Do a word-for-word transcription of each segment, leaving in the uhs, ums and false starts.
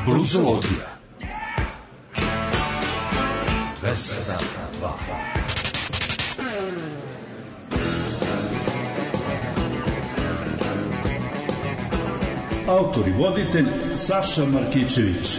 Bluzologija. dvesta dva. Autor i voditelj Saša Markićević.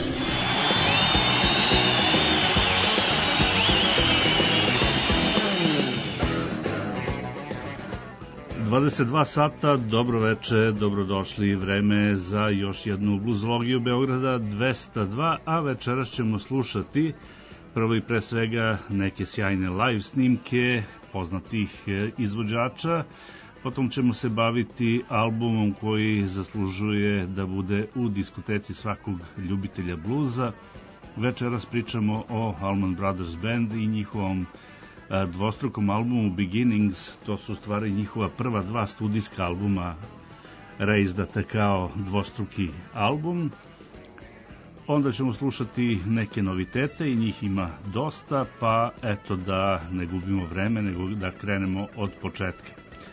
dvadeset dva sata, dobro veče, dobrodošli, vreme za još jednu bluzologiju Beograda dvesta dva, a večeras ćemo slušati prvo i pre svega neke sjajne live snimke poznatih izvođača, potom ćemo se baviti albumom koji zaslužuje da bude u diskoteci svakog ljubitelja bluza. Večeras pričamo o Allman Brothers Band i njihovom dvostrukom albumu Beginnings. To su u stvari njihova prva dva studijska albuma reizdata kao dvostruki album. Onda ćemo slušati neke novitete i njih ima dosta, pa eto da ne gubimo vreme, nego da krenemo od početka.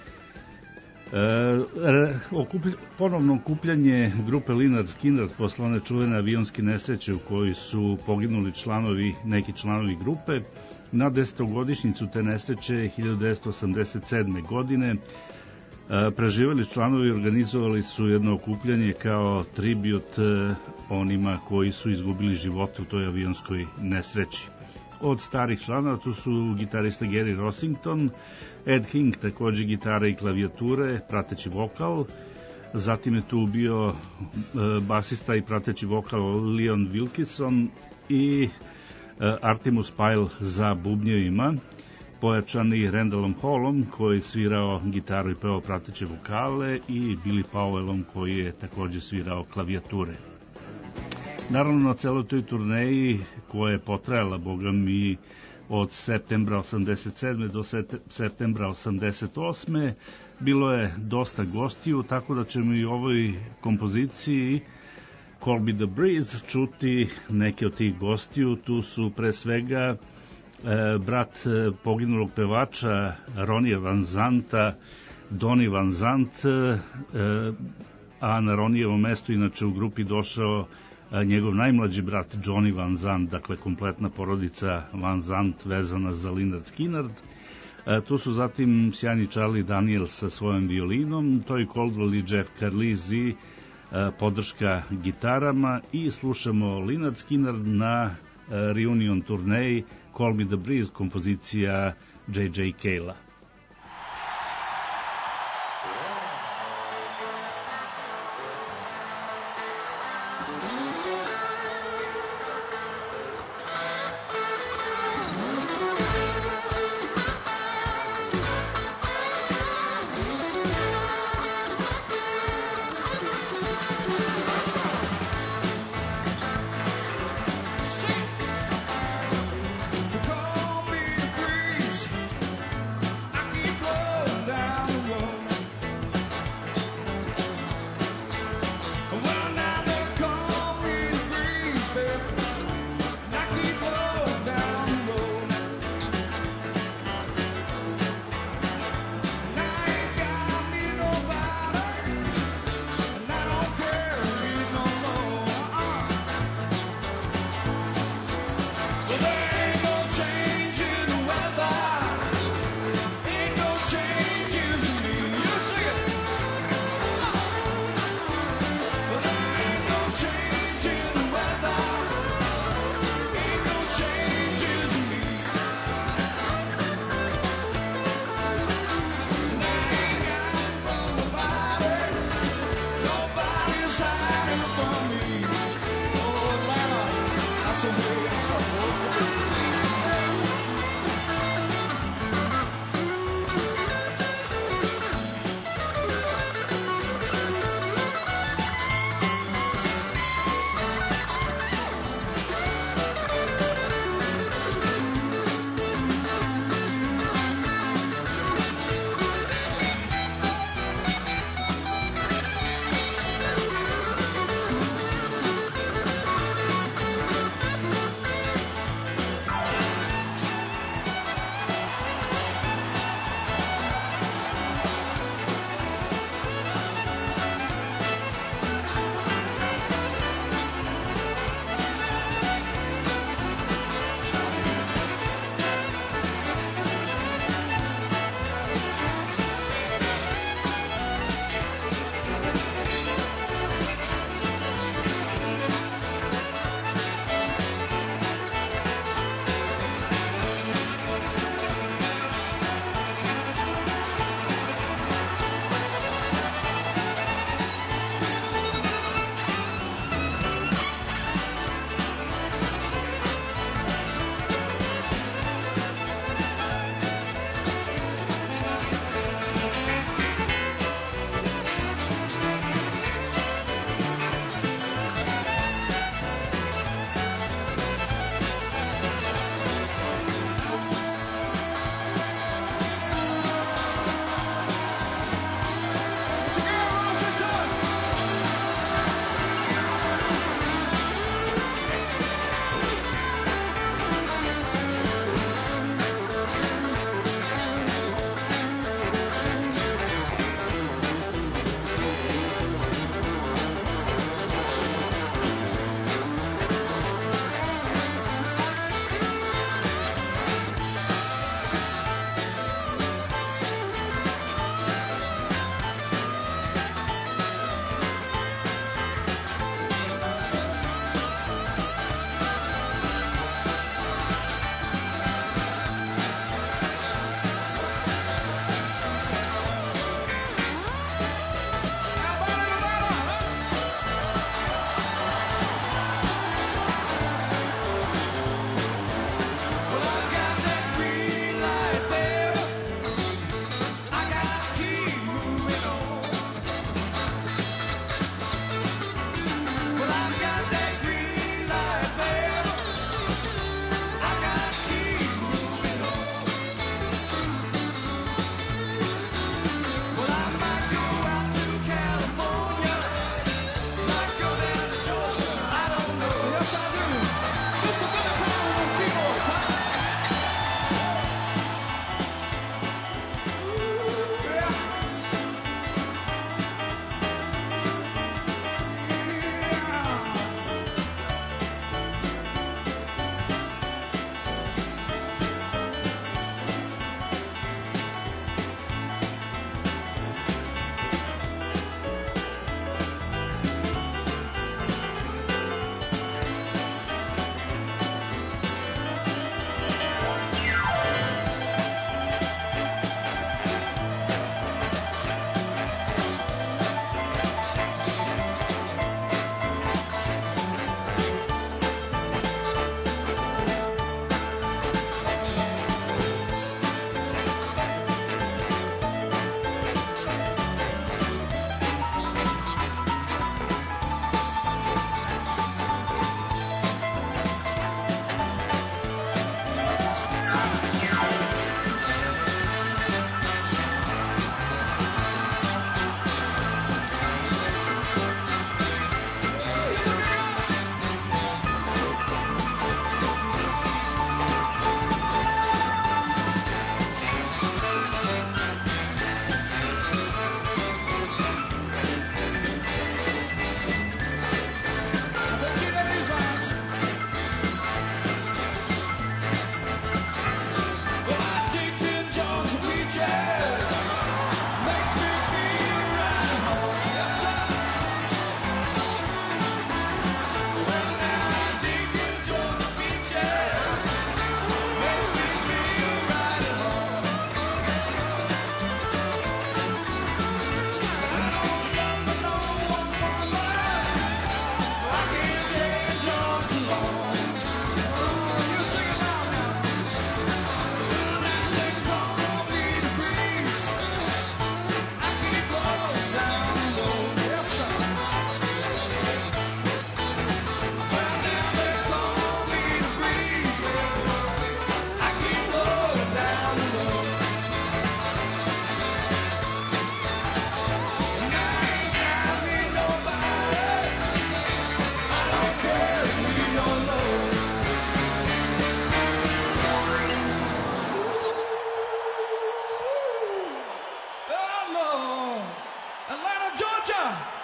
E, okuplj, ponovno okupljanje grupe Lynyrd Skynyrd posle one čuvene avionske nesreće u kojoj su poginuli članovi, neki članovi grupe. Na desetogodišnjicu te nesreće hiljadu devetsto osamdeset sedme. godine e, preživeli članovi organizovali su jedno okupljanje kao tribut e, onima koji su izgubili živote u toj avionskoj nesreći. Od starih članova tu su gitarista Gary Rossington, Ed Hink, takođe gitara i klavijature, prateći vokal, zatim je tu bio e, basista i prateći vokal Leon Wilkinson i e, Artemus Pyle za bubnjevima, pojačani Randallom Hallom koji je svirao gitaru i pevao prateće vokale i Billy Powellom koji je takođe svirao klavijature. Naravno, na celoj toj turneji koja je potrajala, boga mi, od septembra osamdeset sedme do septembra osamdeset osme bilo je dosta gostiju, tako da ćemo i u ovoj kompoziciji Call Me The Breeze čuti neke od tih gostiju. Tu su pre svega e, brat poginulog pevača Ronija Van Zanta, Donny Van Zant, e, a na Ronijevo mesto inače u grupi došao njegov najmlađi brat Johnny Van Zant, dakle kompletna porodica Van Zant vezana za Lynyrd Skynyrd. E, tu su zatim sjajni Charlie Daniels sa svojom violinom, Toy Caldwell i Jeff Carlizzi, e, podrška gitarama, i slušamo Lynyrd Skynyrd na e, reunion turneji Call Me The Breeze, kompozicija J J Cale'a. Well, now they call me the breeze.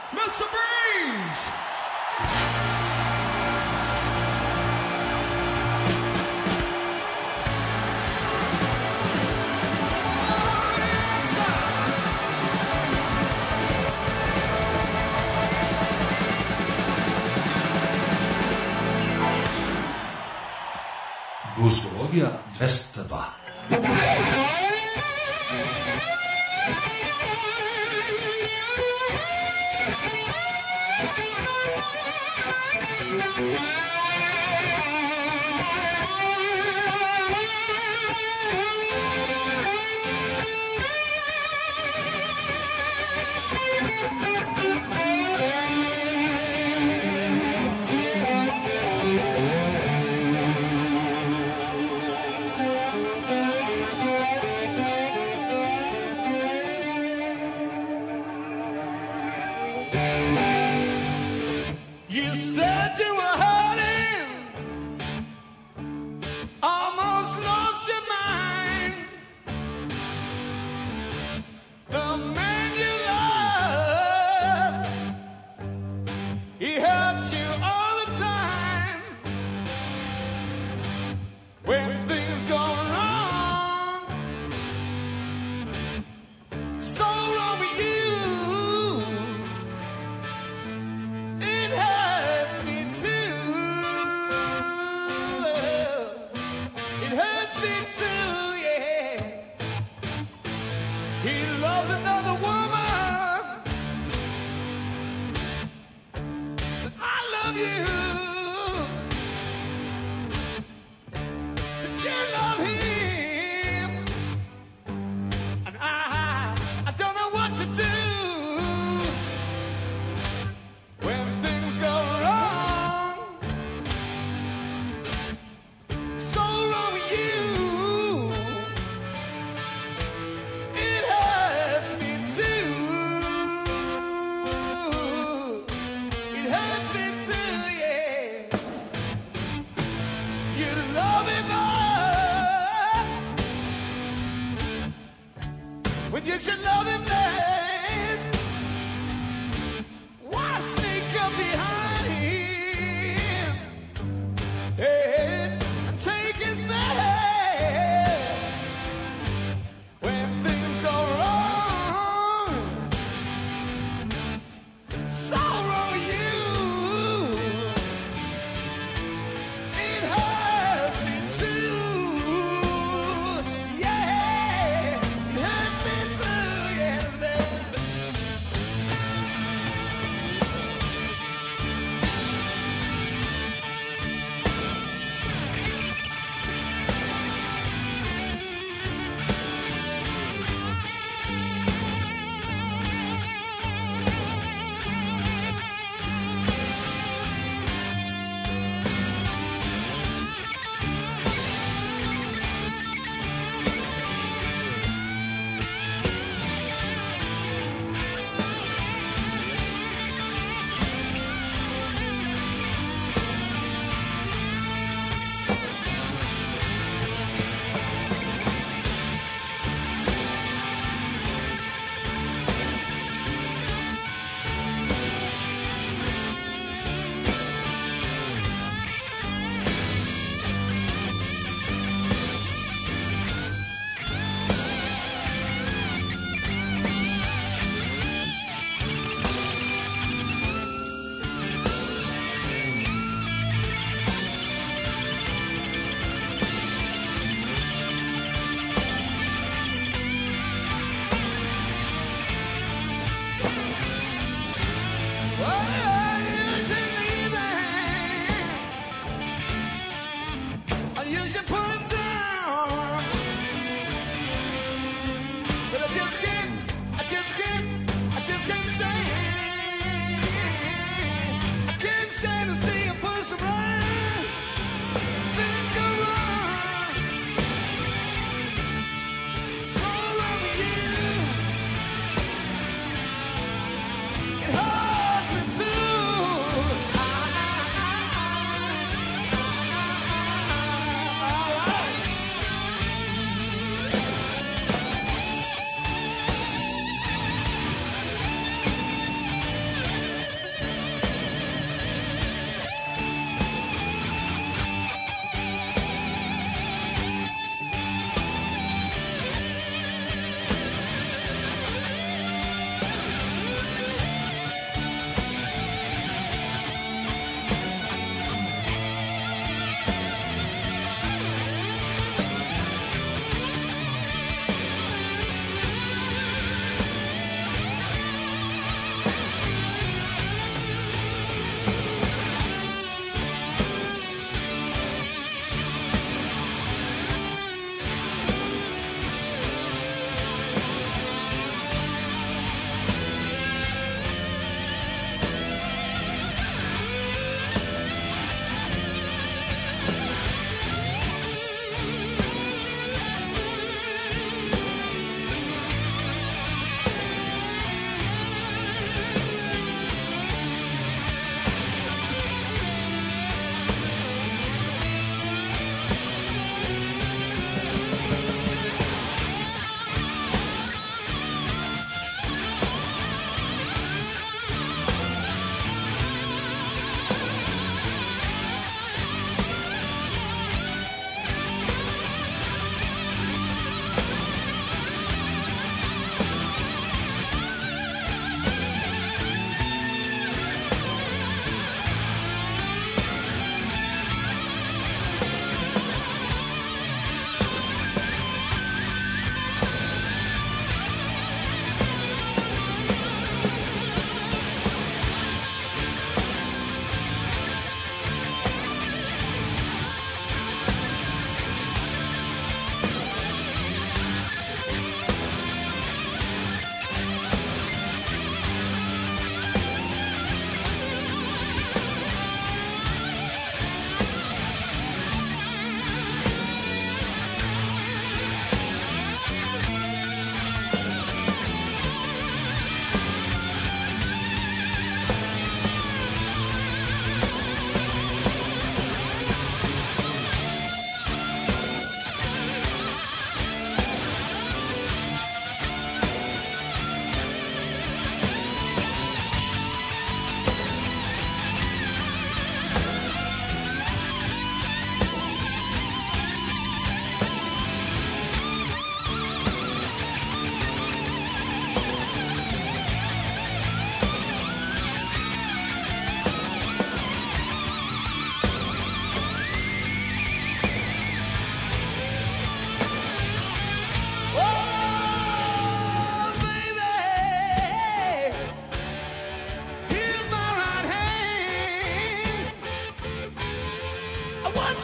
Mister Breeze! Blueskologija dvesta dva. You said you were hurting, almost lost your mind. The man you love, he hurts you all the time. When things go wrong, so wrong with you. It hurts me too. It hurts me too, yeah. He loves another woman, but I love you. But you love him, and I, I don't know what to do. When things go wrong, so wrong with you. It hurts me too. It hurts me too, yeah.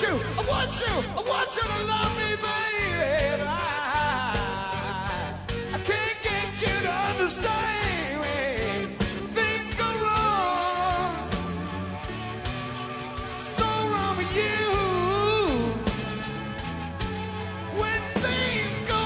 you, I want you, I want you to love me, baby. I, I can't get you to understand when things go wrong, so wrong with you. When things go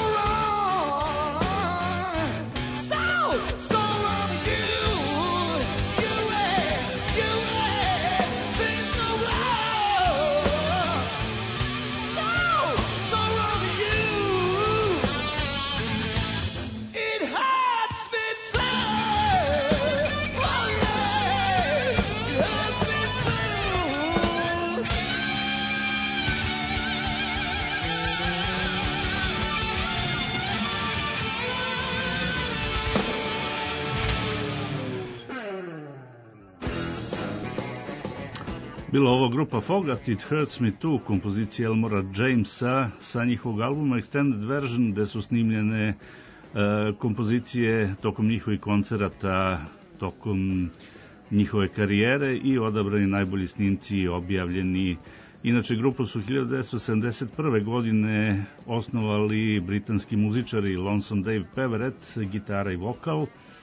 wrong, so, so wrong with you. You and, you and, things go wrong, so, so wrong with you. It hurts me too. Oh yeah, it hurts me too. Bila ovo grupa Fogat, It Hurts Me Too, kompozicija Elmora Jamesa sa njihovog albuma Extended Version, gde su snimljene e, kompozicije tokom njihovih koncerata, tokom njihove karijere i odabrani najbolji snimci i objavljeni. Inače, grupu su hiljadu devetsto sedamdeset prve. godine osnovali britanski muzičari Lonesome Dave Peverett, gitara i vokal, e,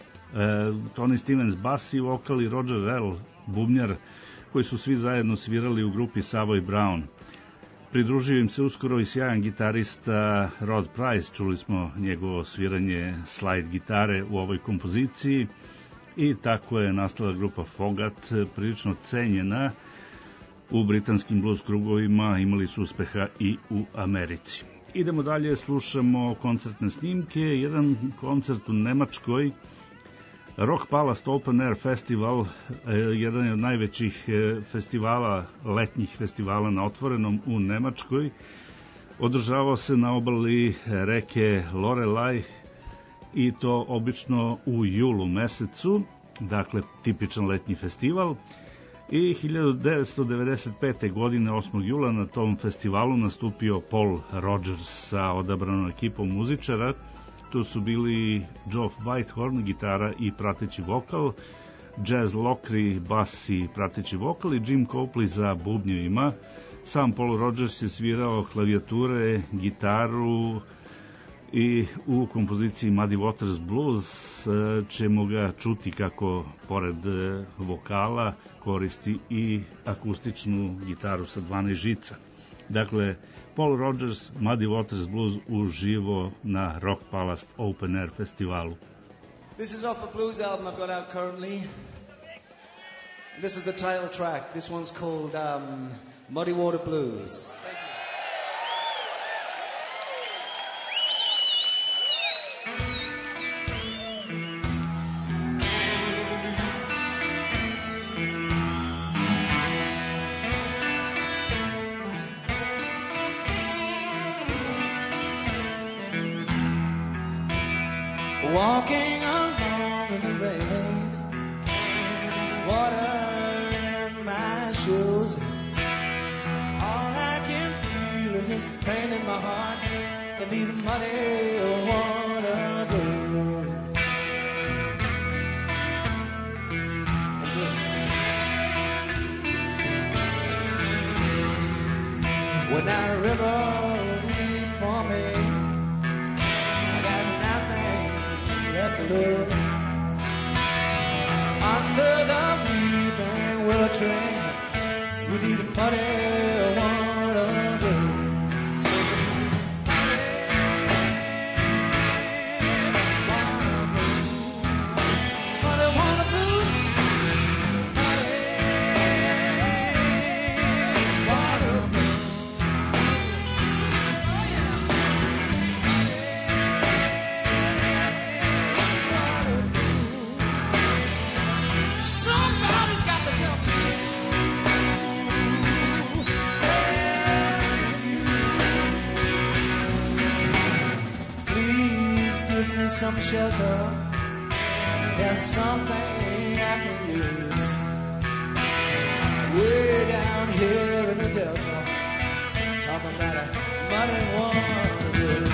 Tony Stevens, bas i vokal i Roger Rell, bubnjar, koji su svi zajedno svirali u grupi Savoy Brown. Pridružio im se uskoro i sjajan gitarista Rod Price, čuli smo njegovo sviranje slide gitare u ovoj kompoziciji i tako je nastala grupa Fogat, prilično cenjena u britanskim blues krugovima, imali su uspeha i u Americi. Idemo dalje, slušamo koncertne snimke, jedan koncert u Nemačkoj, Rock Palace Open Air Festival, jedan je od najvećih festivala, letnjih festivala na otvorenom u Nemačkoj. Održavao se na obali reke Lorelej i to obično u julu mesecu, dakle tipičan letnji festival. I hiljadu devetsto devedeset pete. godine, osmog jula, na tom festivalu nastupio Paul Rodgers sa odabranom ekipom muzičara. Tu su bili Geoff Whitehorn, gitara i prateći vokal, Jazz Lockery, bas i prateći vokal i Jim Copley za bubnjevima. Sam Paul Rodgers je svirao klavijature, gitaru i u kompoziciji Muddy Waters Blues ćemo ga čuti kako pored vokala koristi i akustičnu gitaru sa dvanaest žica. Dakle, Paul Rodgers, Muddy Waters Blues uživo na Rock Palace Open Air festivalu. This is off a blues album I've got out currently. This is the title track. This one's called um, Muddy Water Blues. Walking along in the rain, water in my shoes. All I can feel is this pain in my heart and these muddy water blues. When that river weep for me, to lose. Under the weeping willow tree with these muddy water blues. So listen. Muddy water blues. Muddy water blues. Oh yeah. Somebody's got to tell me. Please give me some shelter. There's something I can use. Way down here in the Delta, talking about a muddy water blues.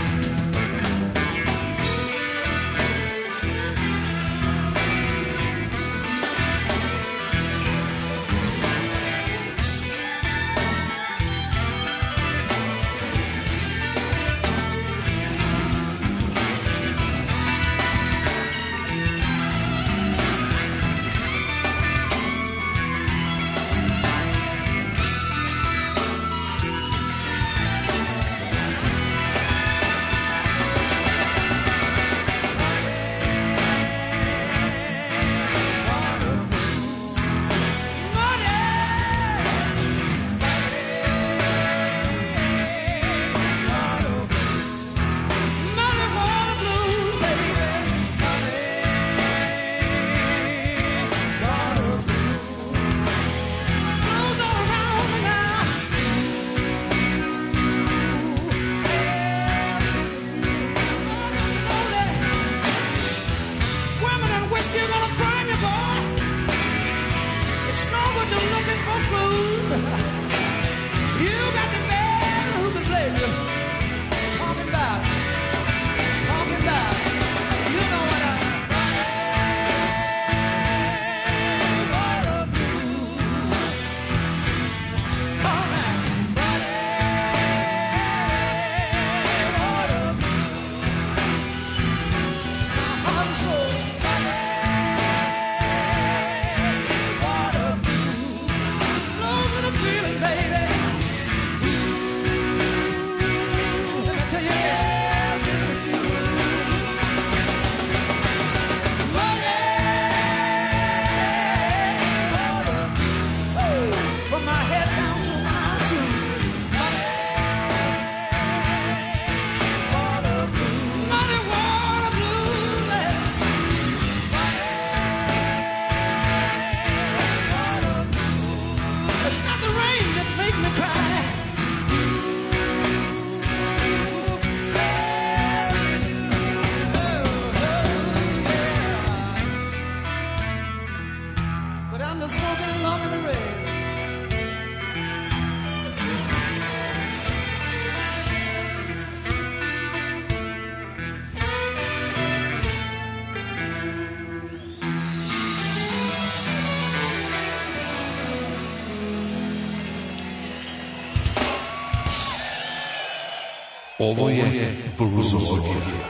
Ovo je bluzologija.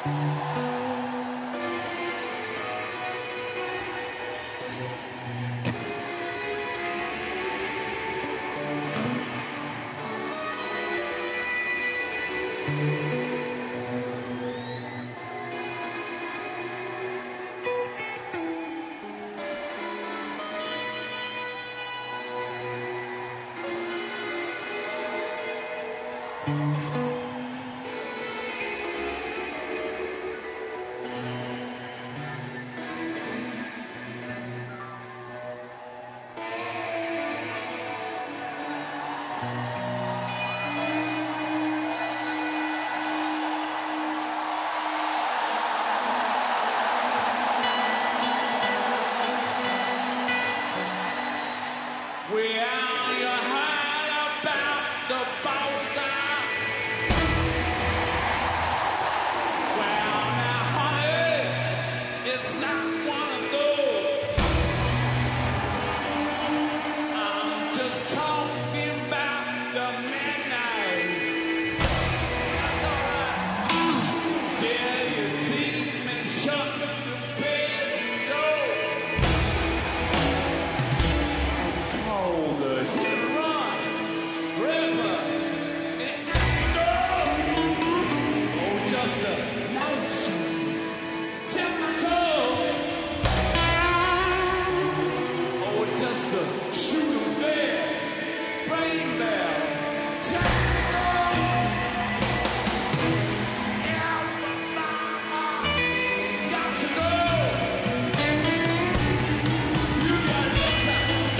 Well, you heard about the Boster. Well, now, honey, it's not one of those. I'm just talking about the midnight. That's all right. Till you see me shut the bedroom door. The hit and run, river, it ain't no, oh, just a night shoot, tip my toe, oh, just a shoot 'em dead, brain bell, tango, everybody got to go. You got to listen.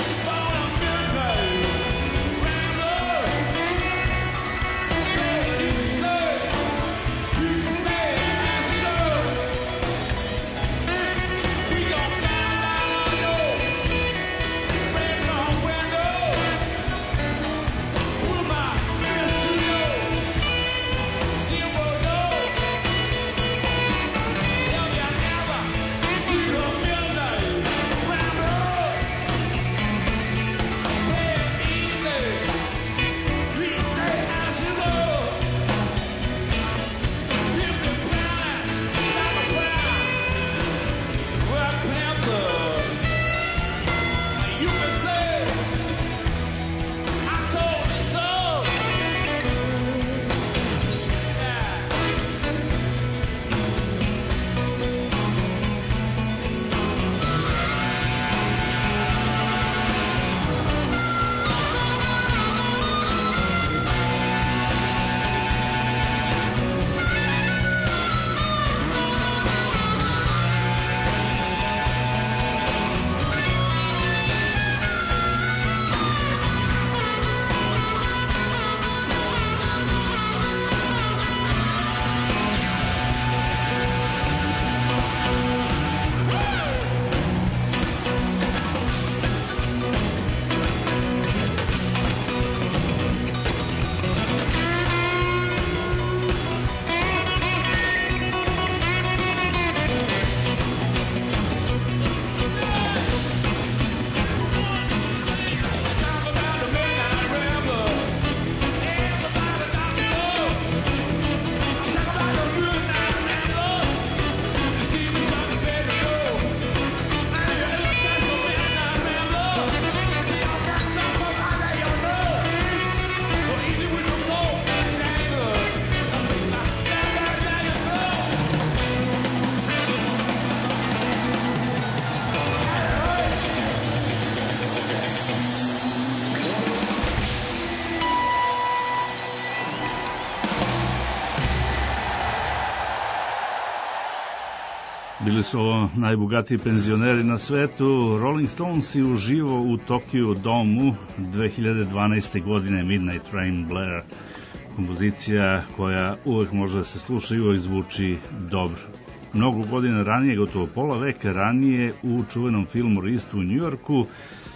Bili su ovo najbogatiji penzioneri na svetu. Rolling Stones i uživo u Tokiju domu dve hiljade dvanaeste. godine, Midnight Train Blair. Kompozicija koja uvek može da se sluša i uvek zvuči dobro. Mnogo godina ranije, gotovo pola veka ranije, u čuvenom filmu Ristu u Njujorku,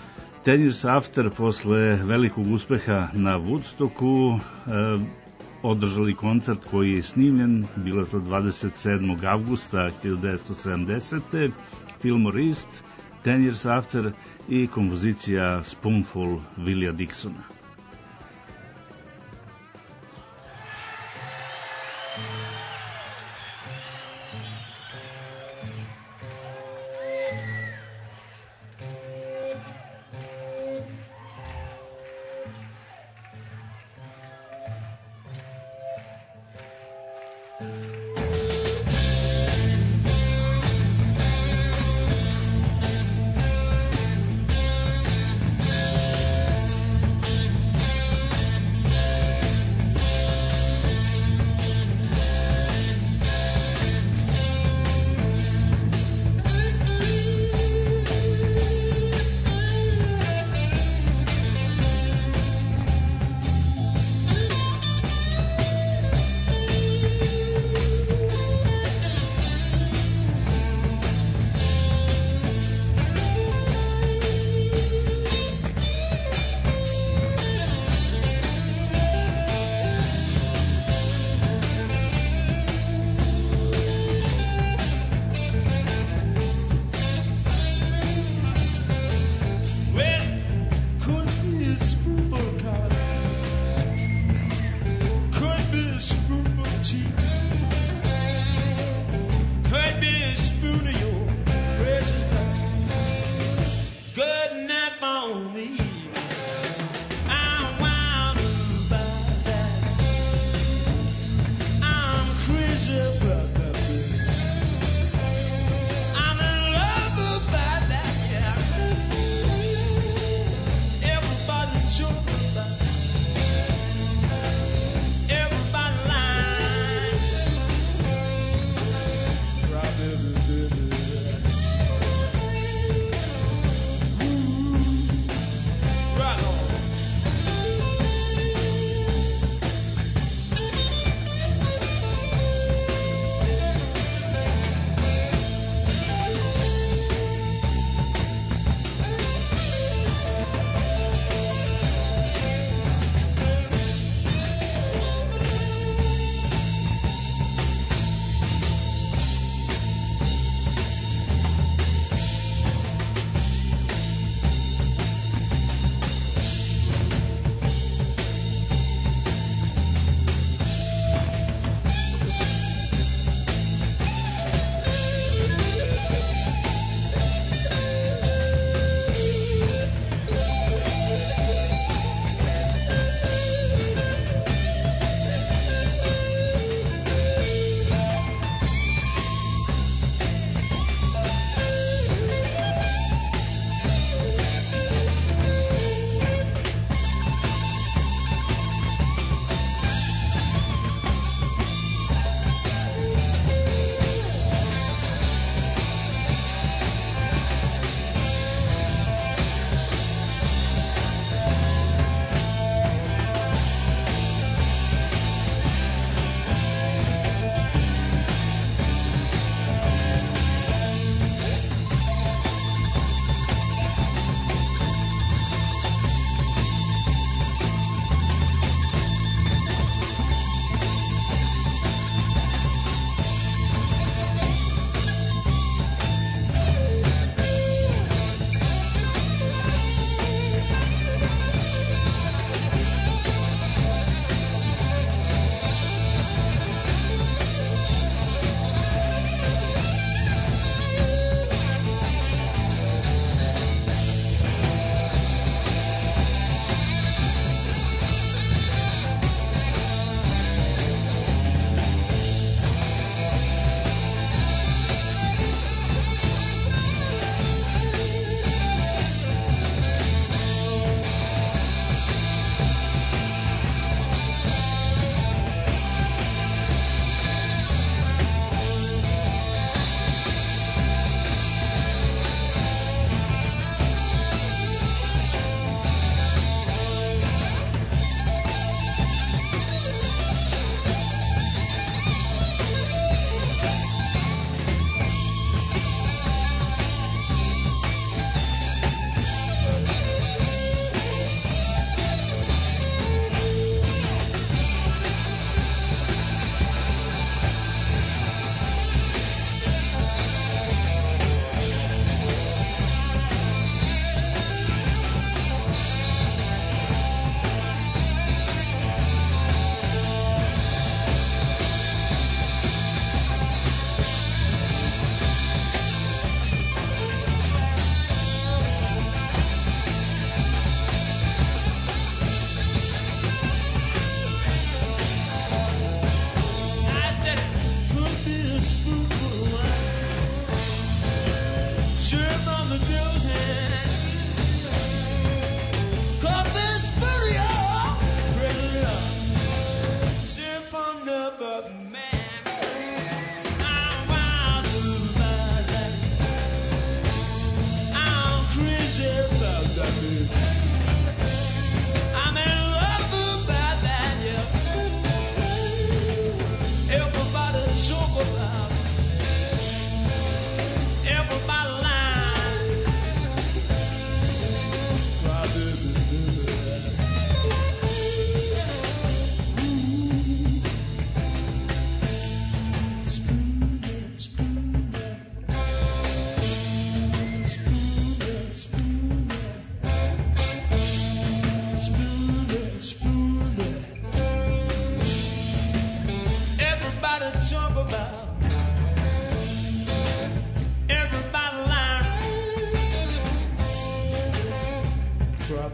Ten Years After, posle velikog uspeha na Woodstocku, eh, održali koncert koji je snimljen, bilo je to dvadeset sedmog avgusta hiljadu devetsto sedamdesete. Film Rist, Ten Years After i kompozicija Spoonful Willija Dixona.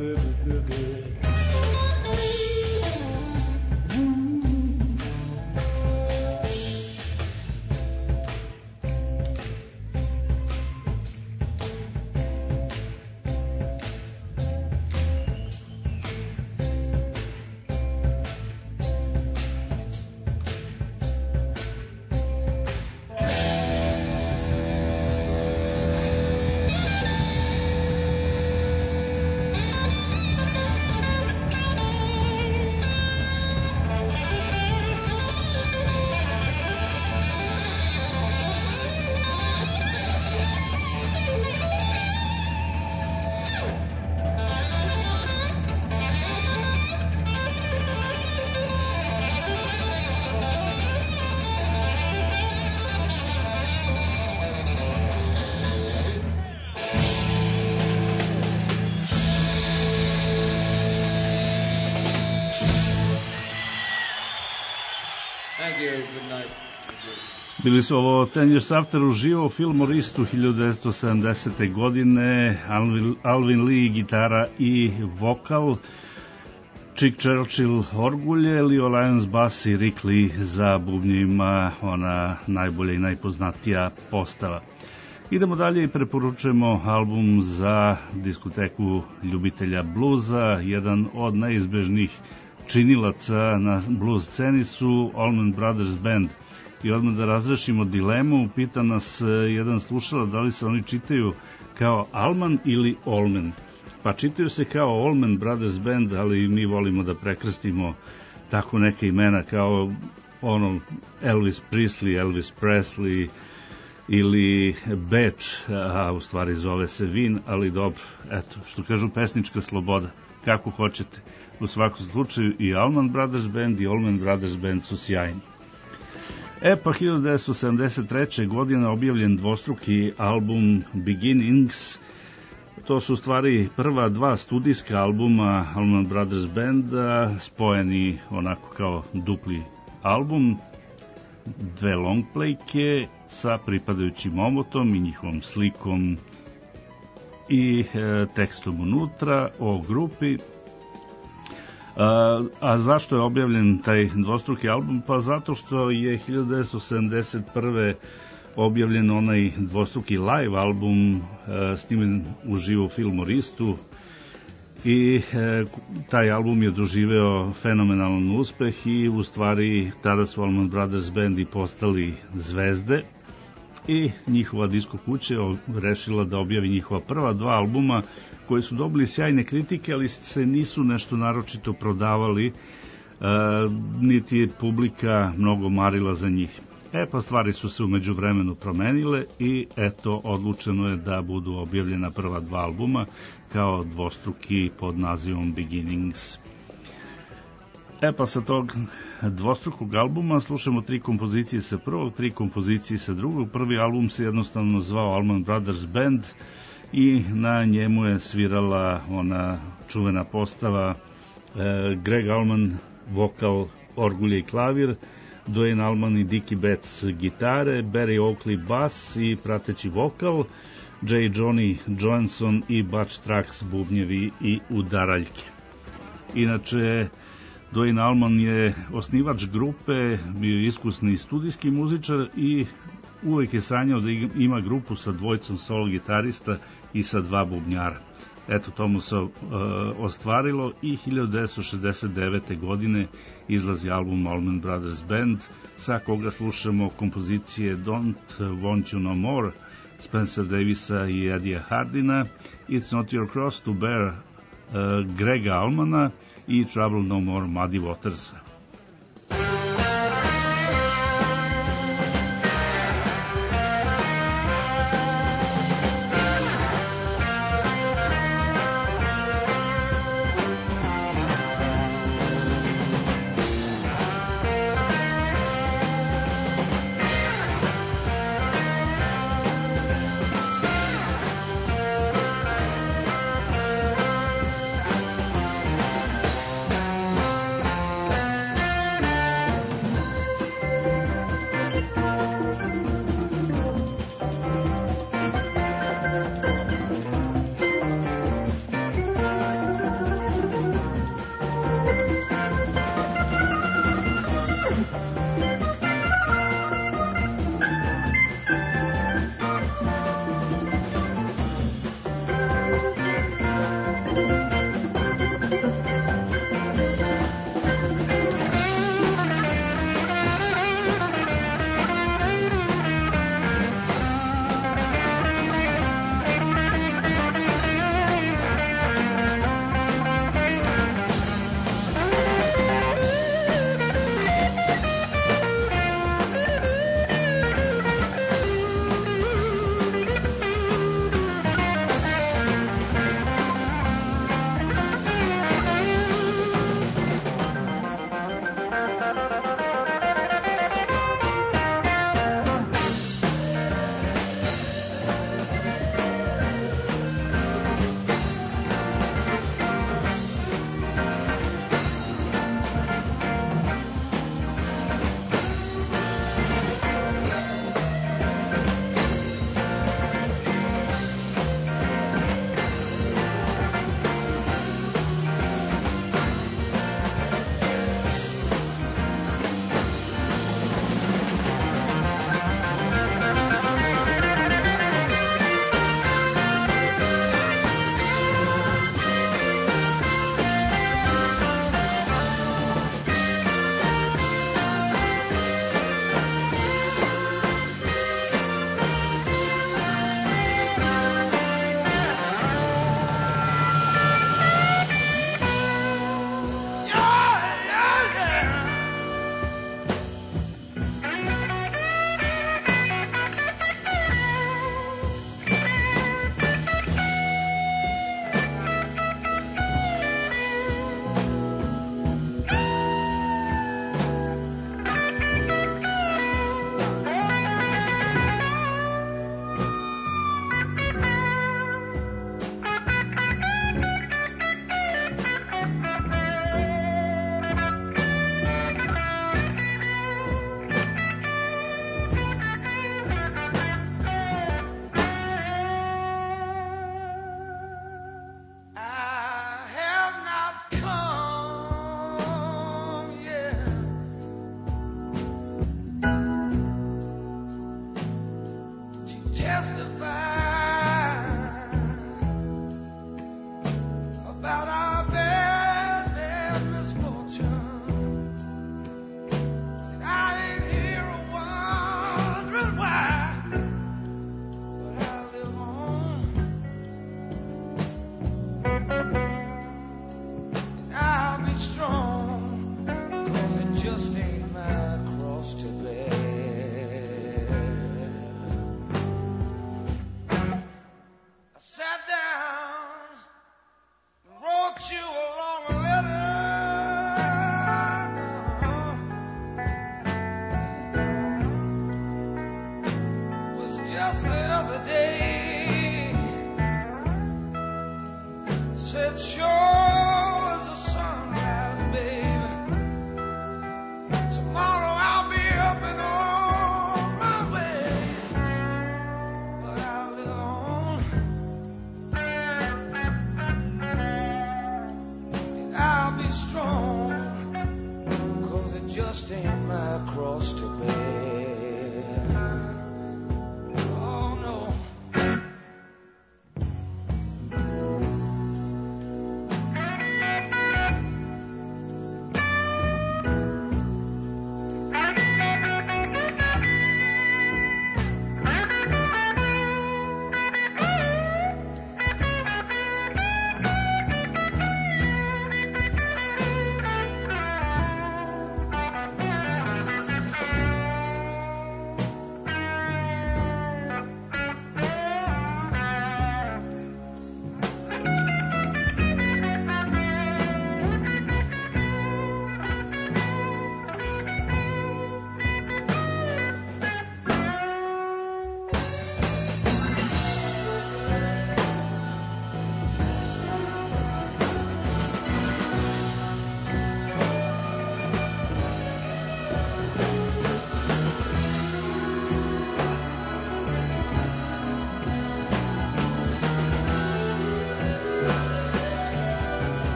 baby, baby. Bili su ovo Ten Years After uživo u Fillmore-istu hiljadu devetsto sedamdesete. godine, Alvin, Alvin Lee gitara i vokal, Chick Churchill orgulje, Leo Lyons bas i Rick Lee za bubnjima, ona najbolja i najpoznatija postava. Idemo dalje i preporučujemo album za diskoteku ljubitelja bluza. Jedan od neizbežnih činilaca na blues sceni su Allman Brothers Band. I odmah da razrešimo dilemu, pita nas jedan slušalac da li se oni čitaju kao Allman ili Allman. Pa čitaju se kao Allman Brothers Band, ali mi volimo da prekrstimo tako neke imena kao ono Elvis Presley, Elvis Presley ili Beč, a u stvari zove se Vin, ali dobro, eto, što kažu pesnička sloboda, kako hoćete. U svakom slučaju i Allman Brothers Band i Allman Brothers Band su sjajni. E pa hiljadu devetsto sedamdeset treće. godine objavljen dvostruki album Beginnings. To su u stvari prva dva studijska albuma Allman Brothers Banda, spojeni onako kao dupli album, dve longplayke sa pripadajućim omotom i njihovom slikom i e, tekstom unutra o grupi. A, a zašto je objavljen taj dvostruki album? Pa zato što je hiljadu devetsto sedamdeset prve. objavljen onaj dvostruki live album, a, snimen uživo u Fillmore-istu i a, taj album je doživeo fenomenalan uspeh i u stvari tada su Allman Brothers Band i postali zvezde i njihova disko kuća rešila da objavi njihova prva dva albuma koji su dobili sjajne kritike, ali se nisu nešto naročito prodavali, e, niti je publika mnogo marila za njih. E pa stvari su se umeđu vremenu promenile i eto, odlučeno je da budu objavljena prva dva albuma kao dvostruki pod nazivom Beginnings. E pa sa tog dvostrukog albuma slušamo tri kompozicije sa prvog, tri kompozicije sa drugog. Prvi album se jednostavno zvao Allman Brothers Band i na njemu je svirala ona čuvena postava e, Greg Allman, vokal, orgulje i klavir, Duane Allman i Dickie Betts gitare, Barry Oakley bas i prateći vokal, J. Johnny Johansson i Butch Trax bubnjevi i udaraljke. Inače, Duane Allman je osnivač grupe, bio je iskusni studijski muzičar i uvek je sanjao da ima grupu sa dvojicom solo gitarista i sa dva bubnjara. Eto, to mu se uh, ostvarilo i hiljadu devetsto šezdeset devete. godine izlazi album Allman Brothers Band, sa koga slušamo kompozicije Don't Want You No More, Spencer Davisa i Eddie Hardina, It's Not Your Cross to Bear, uh, Grega Allmana i Trouble No More Muddy Watersa.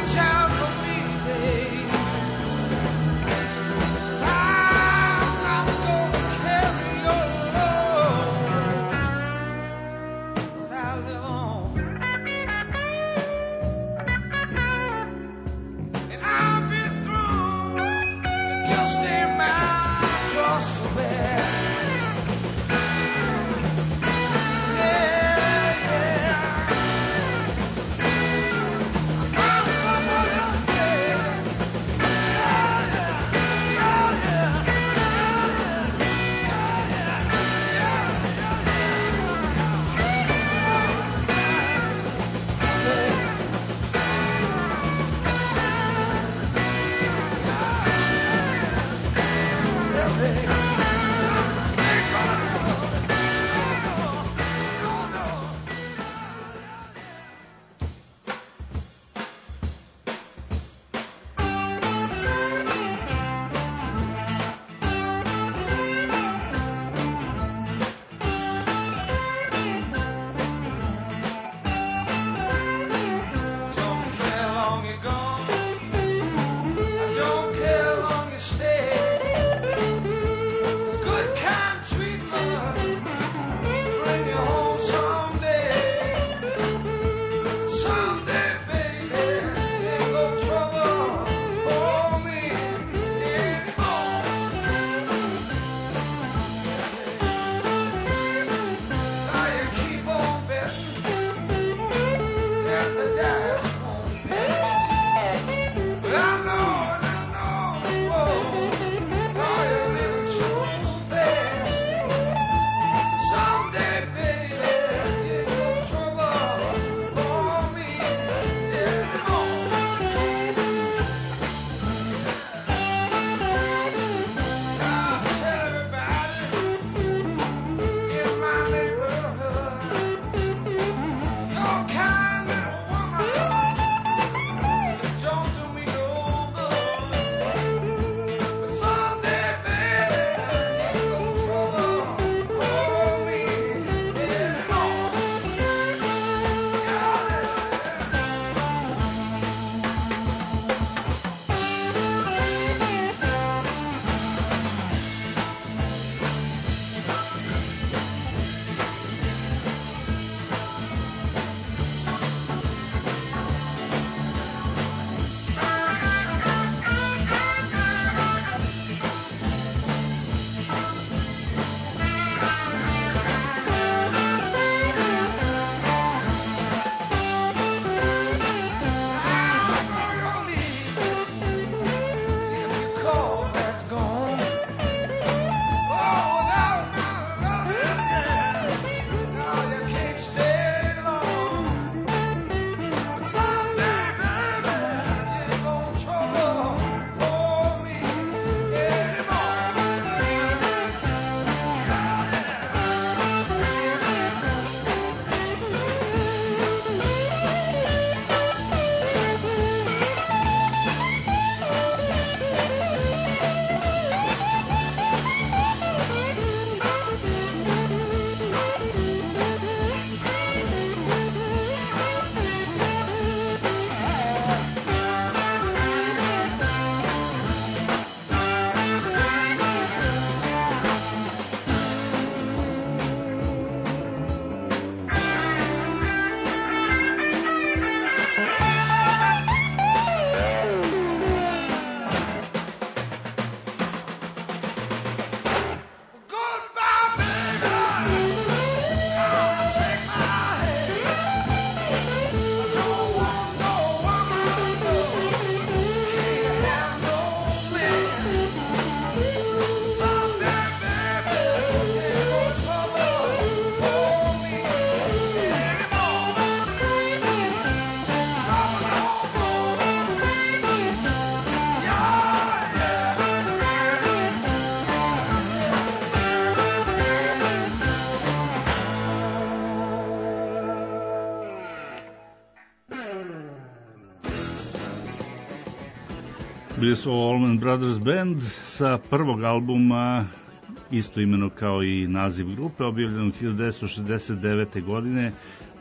Bili su Allman Brothers Band sa prvog albuma, isto imeno kao i naziv grupe, objavljenog hiljadu devetsto šezdeset devete. godine,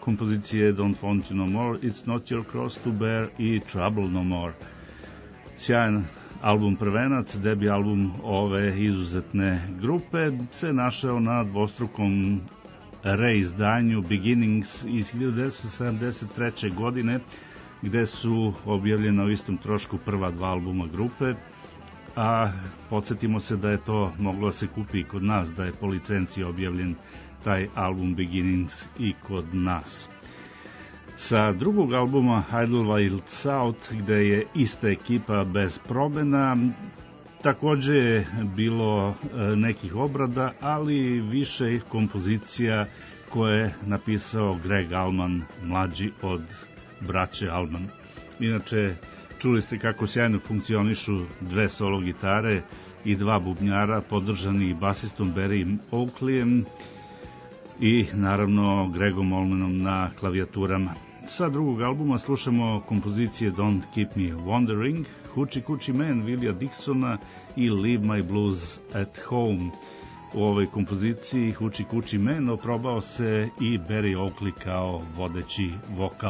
kompozicije Don't Want You No More, It's Not Your Cross to Bear i Trouble No More. Sjajan album prvenac, debi album ove izuzetne grupe, se našao na dvostrukom reizdanju Beginnings iz hiljadu devetsto sedamdeset treće. godine, gde su objavljena u istom trošku prva dva albuma grupe, a podsjetimo se da je to moglo da se kupi i kod nas, da je po licenciji objavljen taj album Beginnings i kod nas. Sa drugog albuma Idlewild South, gde je ista ekipa bez promena, takođe je bilo nekih obrada, ali više kompozicija koje je napisao Greg Allman, mlađi od braće Allman. Inače, čuli ste kako sjajno funkcionišu dve solo gitare i dva bubnjara, podržani basistom Barry Oakleyem i naravno Gregom Allmanom na klavijaturama. Sa drugog albuma slušamo kompozicije Don't Keep Me Wandering, Hoochie Coochie Man Willija Dixona i Leave My Blues at Home. U ovoj kompoziciji Hoochie Coochie Man oprobao se i Barry Oakley kao vodeći vokal.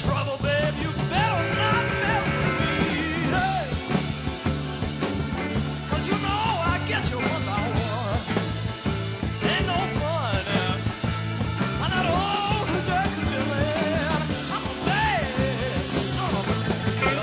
trouble, babe, you better not mess with me. Hey. 'Cause you know I get you one by one. Ain't no fun. uh, I'm not old hoochie coochie man. I'm a bad son of a gun.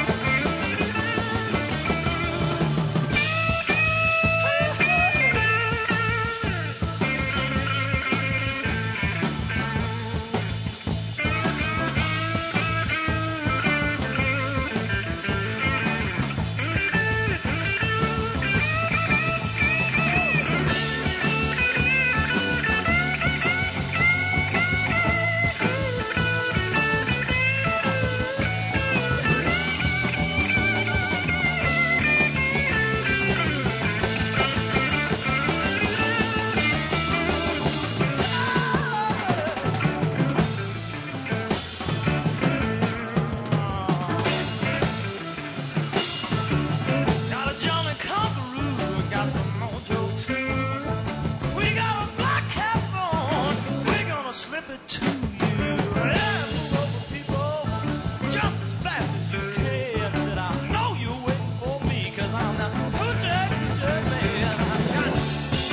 Got a Johnny Conqueror, got some mojo too. We got a black cap on, we're gonna slip it to you. Yeah, move over, people, just as fast as you can. Said I know you're waiting for me, 'cause I'm the hoochie coochie man. I got you.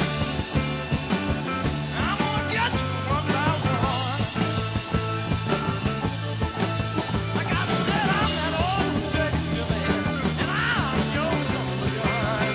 I'm gonna get you one by one. Like I said, I'm that old hoochie coochie man, and I'm your son of a gun.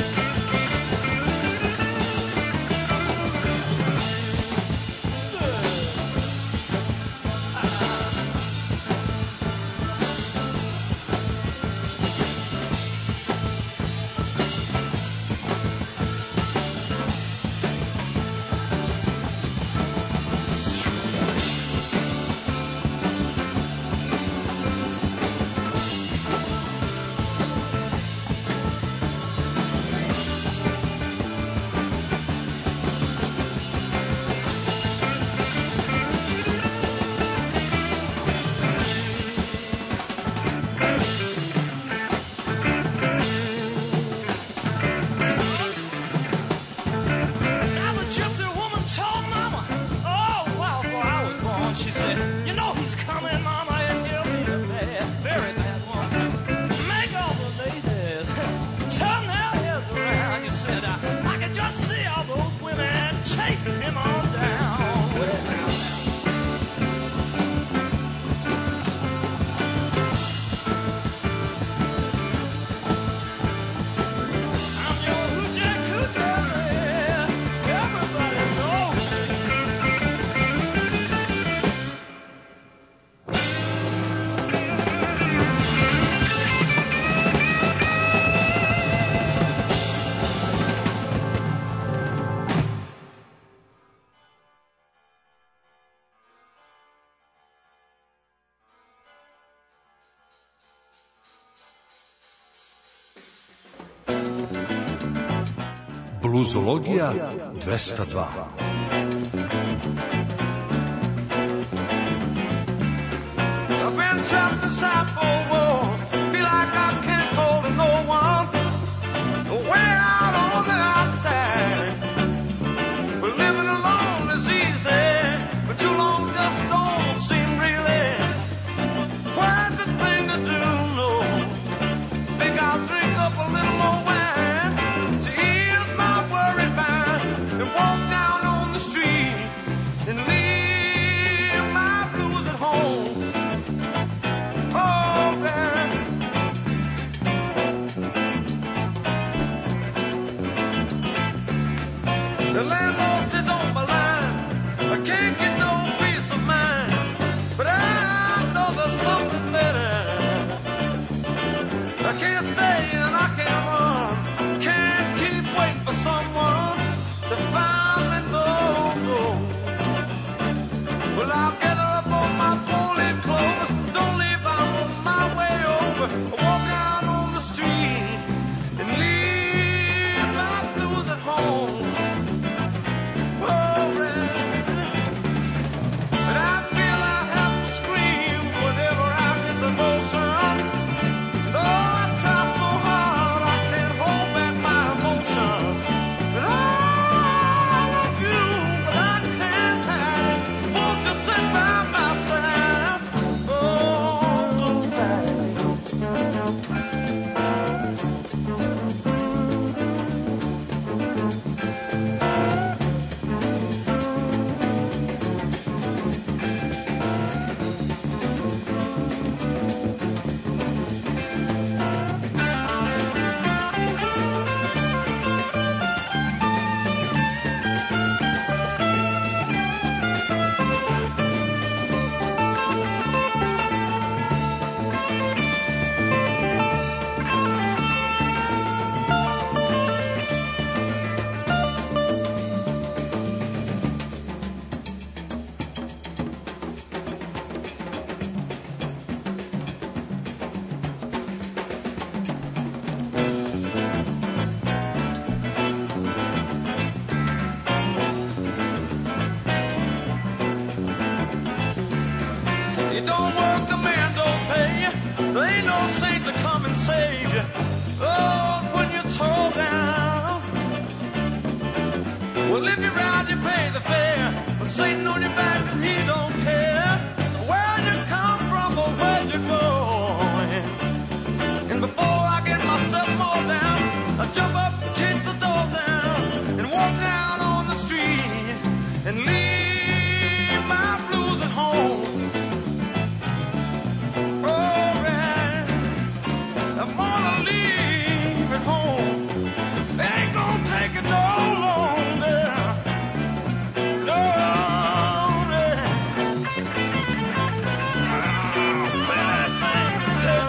Now the gypsy woman told Mama, oh, well, before I was born, she said, you know he's coming, Mama, and he'll be a bad, very bad one. Make all the ladies turn their heads around. You said, I, I could just see all those women chasing him on down. Well, I'm your hoochie coochie man. Everybody knows. Bluzologija dvesta dva. I've been trapped inside four walls. Feel like I can't call to no one. Way out on the outside. But living alone is easy. But too long just don't seem really quite the thing to do. No. Think I'll drink up a little more wine to ease my worried mind and walk down on the street and leave my blues at home. Oh, Well, if you're out, you pay the fare. But Satan on your back, and he don't care where you come from or where you're going. And before I get myself more down, I jump up, kick the door down, and walk out on the street and leave my blues at home. Oh, yeah, I'm gonna leave at home. Ain't gonna take it no longer. No, yeah. Oh, bad thing.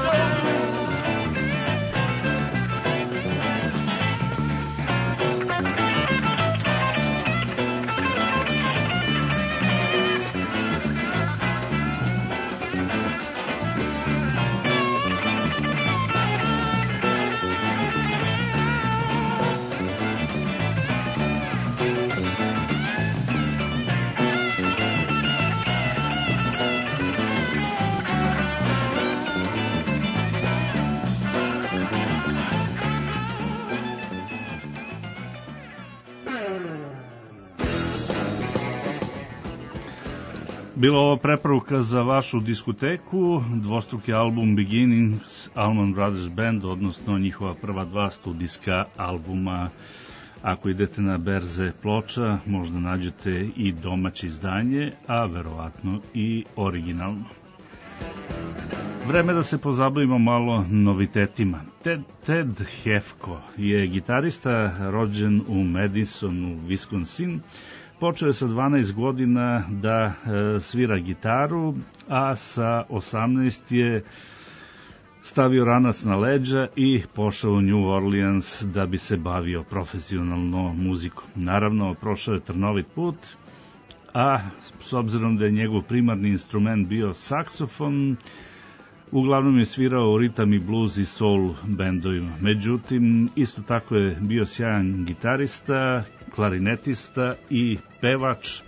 Bila ovo preporuka za vašu diskoteku, dvostruki album Beginnings, Allman Brothers Band, odnosno njihova prva dva studijska albuma. Ako idete na berze ploča, možda nađete i domaće izdanje, a verovatno i originalno. Vreme da se pozabavimo malo novitetima. Ted, Ted Hefko je gitarista rođen u Madisonu, Wisconsin. Počeo je sa dvanaest godina da e, svira gitaru, a sa osamnaest je stavio ranac na leđa i pošao u New Orleans da bi se bavio profesionalno muzikom. Naravno, prošao je trnovit put, a s obzirom da je njegov primarni instrument bio saksofon, uglavnom je svirao ritam i blues i soul bendovima. Međutim, isto tako je bio sjajan gitarista, klarinetista i pevač,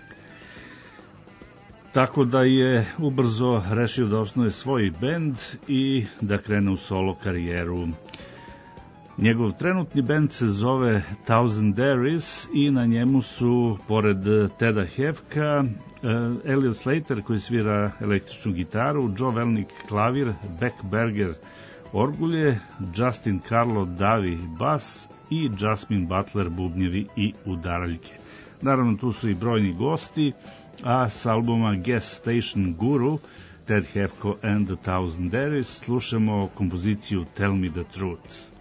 tako da je ubrzo rešio da osnuje svoj bend i da krene u solo karijeru. Njegov trenutni bend se zove Thousandaires i na njemu su, pored Teda Hefka, Elliot Slater koji svira električnu gitaru, Joe Welnick klavir, Beck Berger orgulje, Justin Carlo Davi bas i Jasmine Butler bubnjevi i udaraljke. Naravno, tu su i brojni gosti, a s albuma Gas Station Guru, Ted Hefko and the Thousandaires, slušamo kompoziciju Tell Me the Truth.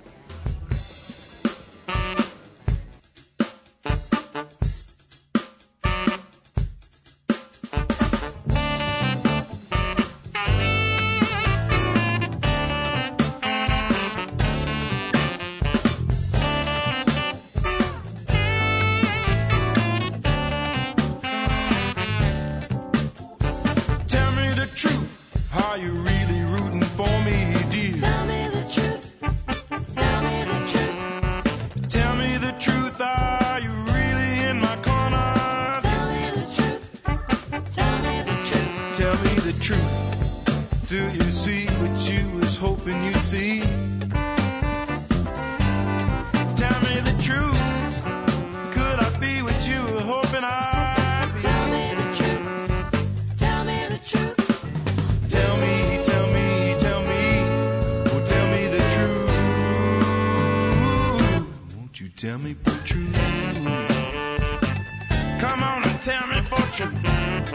Tell me for truth. Come on and tell me for truth.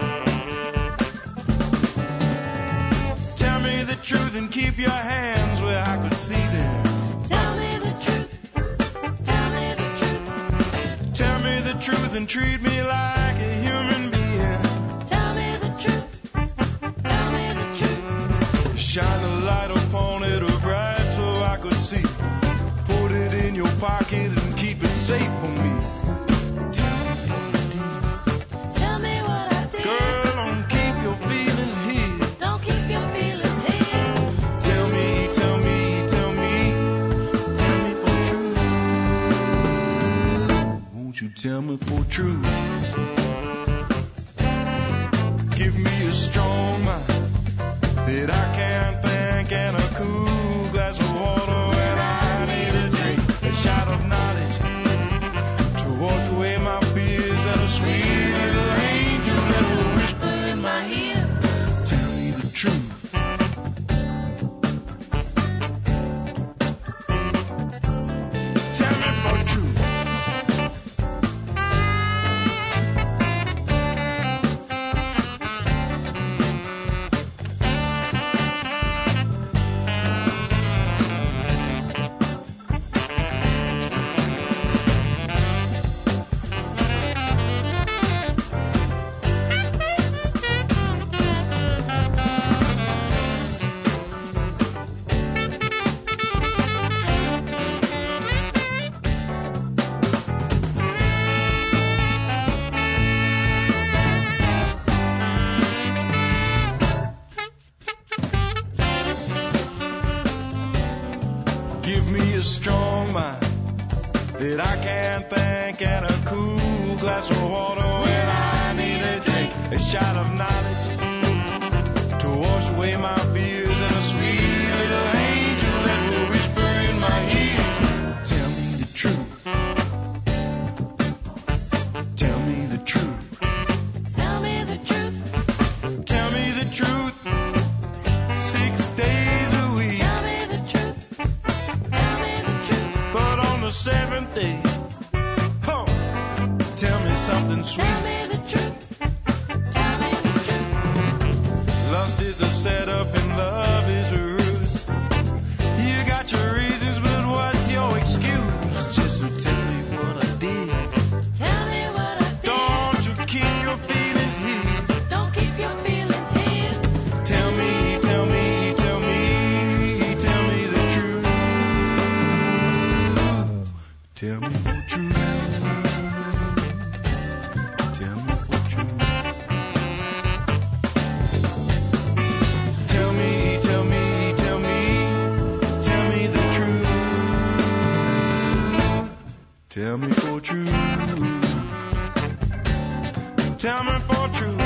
Tell me the truth and keep your hands where I could see them. Tell me the truth. Tell me the truth. Tell me the truth and treat me like a human being. Tell me the truth. Tell me the truth. Shine a light upon it or bright so I could see. Put it in your pocket and keep it safe for me. Tell me what I did. Tell me what I did. Girl, don't keep your feelings here. Don't keep your feelings here. Tell me, tell me, tell me, tell me for truth. Won't you tell me for truth? Give me a strong mind that I can't think and a cool glass of water when I need a drink. A shot of knowledge to wash away my can't think, and a cool glass of water when I need a drink. A shot of knowledge to wash away my fears, and a sweet little angel that will whisper in my ears. Tell me the truth. Tell me the truth. Tell me the truth. Tell me the truth. Six days a week. Tell me the truth. Tell me the truth. But on the seventh day, huh, tell me something sweet. Tell me the truth. Tell me the truth. Lust is a setup and love is a ruse. You got your reasons, but what's your excuse? Just to tell me what I did. Tell me what I did. Don't you keep your feelings here. Don't keep your feelings here. Tell me, tell me, tell me, tell me the truth. Tell me the truth. Tell me the truth. Tell me, tell me, tell me, tell me the truth. Tell me for truth. Tell me for truth.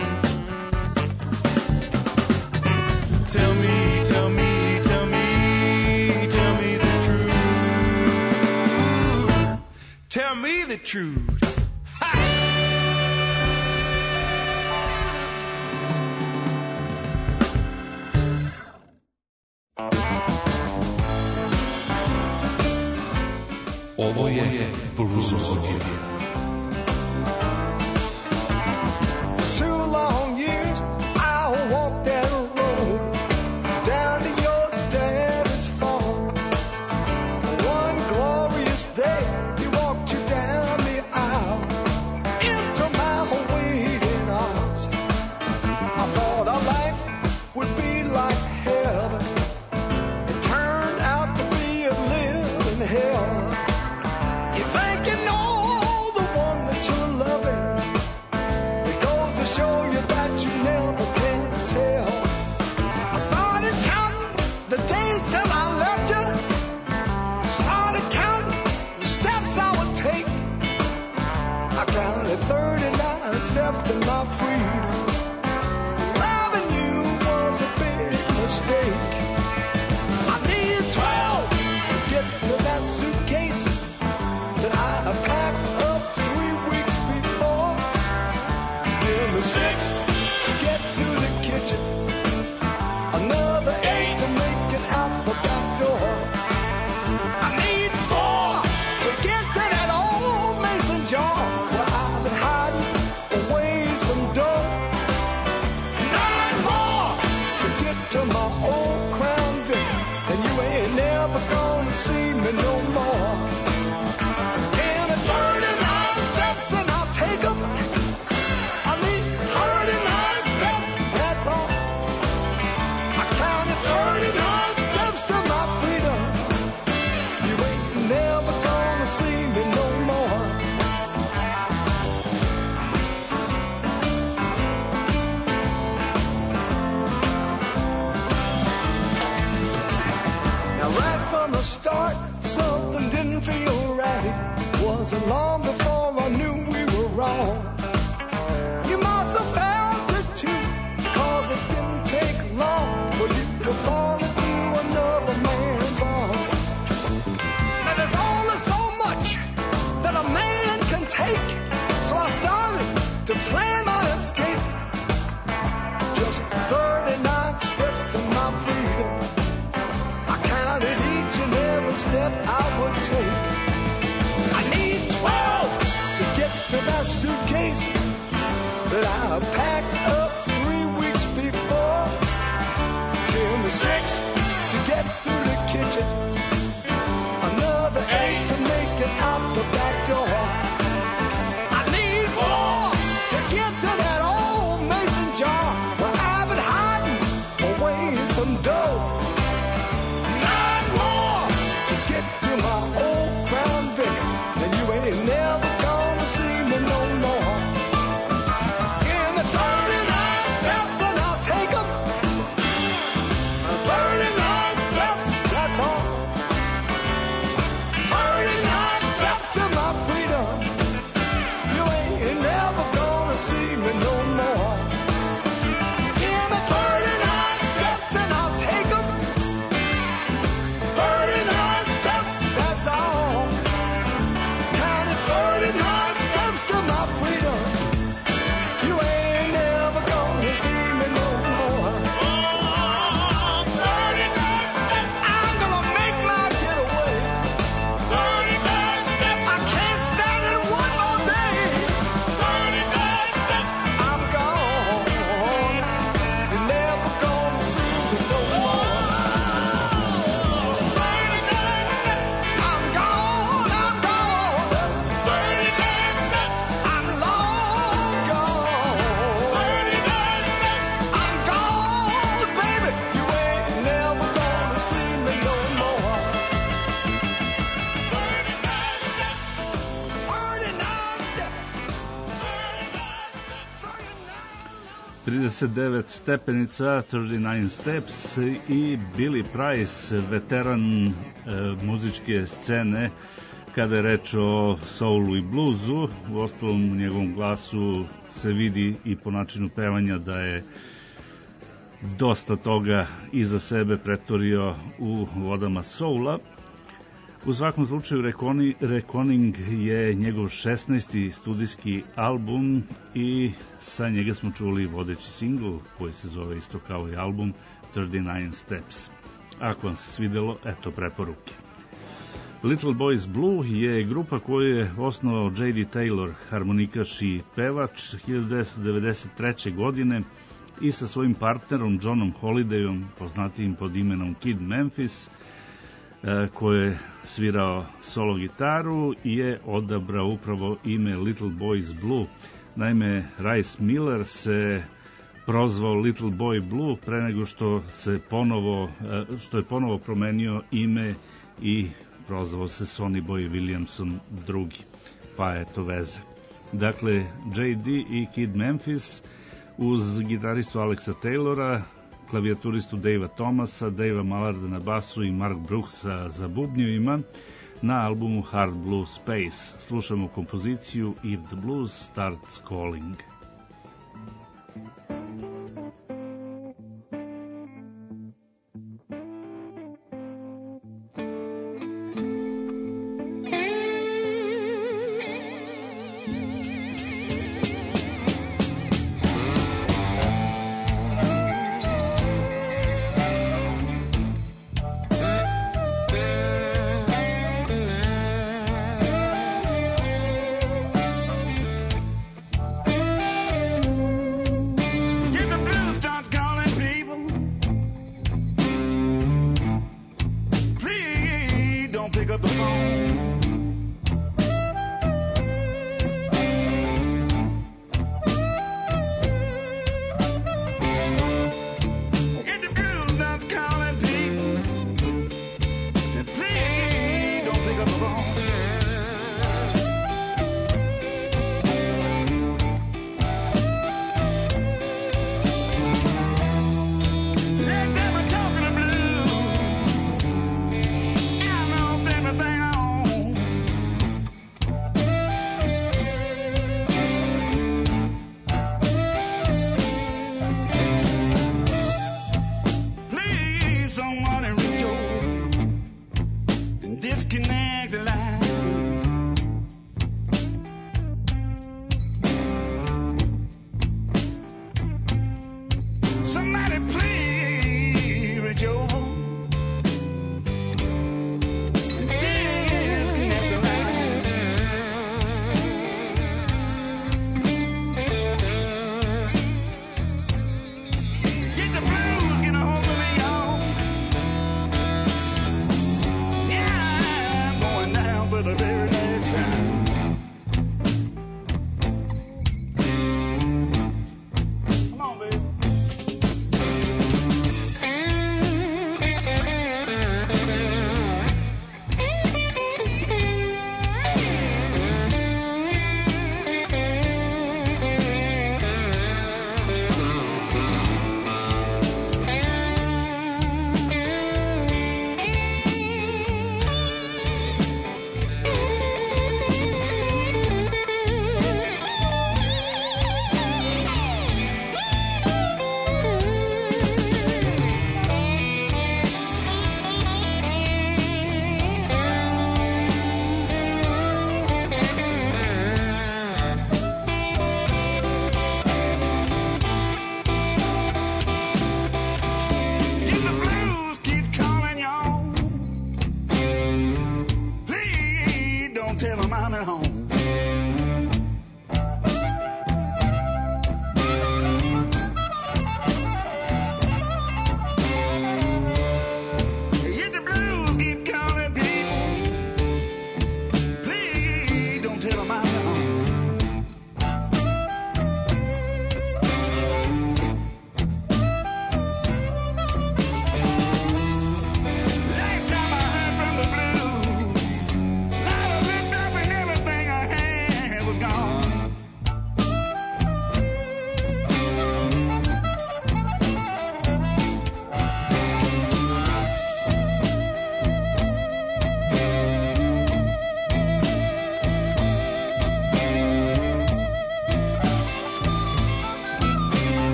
Tell me, tell me, tell me, tell me the truth. Tell me the truth. Ovo je Bluzologija. Two long years I walked that road down to your daddy's farm. One glorious day he walked you down the aisle into my waiting arms. I thought our life would be like heaven. It turned out to be a living hell. You think you know the one that you're loving. It goes to show you that you never can tell. I started counting the days till I left you. Started counting the steps I would take. I counted thirty-nine steps to my freedom. Loving you was a big mistake. I needed twelve to get to that suitcase that I packed up three weeks before. Give me six to get through the kitchen. Another eight to make it out the back door. I need four to get to that old mason jar where I've been hiding away some dough. Nine more to get to my old Crown Vic, and you ain't never gonna see me no more. Give me thirty-nine steps and I'll take 'em. I need thirty-nine steps, that's all. I counted thirty-nine steps to my freedom. You ain't never gonna see me no more. Now right from the start, something didn't feel right. Wasn't long before I knew we were wrong. You must have felt it too, cause it didn't take long for you to fall into another man's arms. Now there's only so much that a man can take, so I started to plan my escape. Just thirty-nine steps to my freedom. I counted each and every step I would take. I need twelve to get to that suitcase that I packed up three weeks before. Give me six to get through the kitchen. Another eight to make it out the back door. I need four to get to that old mason jar where I've been hiding away some dough. Nine more to get to my old Crown Vic, and you ain't never gonna see me no more. Give me time. trideset devet stepenica, trideset devet steps, i Billy Price, veteran e, muzičke scene kada je reč o soulu i bluzu. U ostalom, u njegovom glasu se vidi i po načinu pevanja da je dosta toga iza sebe pretorio u vodama soula. U svakom slučaju, Reckoning je njegov šesnaesti studijski album i sa njega smo čuli vodeći singl koji se zove isto kao i album trideset devet Steps. Ako vam se svidelo, eto preporuke. Little Boys Blue je grupa koju je osnovao J D. Taylor, harmonikaš i pevač, hiljadu devetsto devedeset treće. godine i sa svojim partnerom Johnom Holidayom, poznatijim pod imenom Kid Memphis, koji je svirao solo gitaru, je odabrao upravo ime Little Boys Blue. Naime, Rice Miller se prozvao Little Boy Blue pre nego što se ponovo, što je ponovo promenio ime i prozvao se Sonny Boy Williamson drugi. Pa eto veze. Dakle, J D i Kid Memphis uz gitaristu Alexa Taylora, klavijaturistu Davea Thomasa, Davea Mallarda na basu i Mark Brooksa za bubnjevima na albumu Hard Blue Space. Slušamo kompoziciju If the Blues Starts Calling.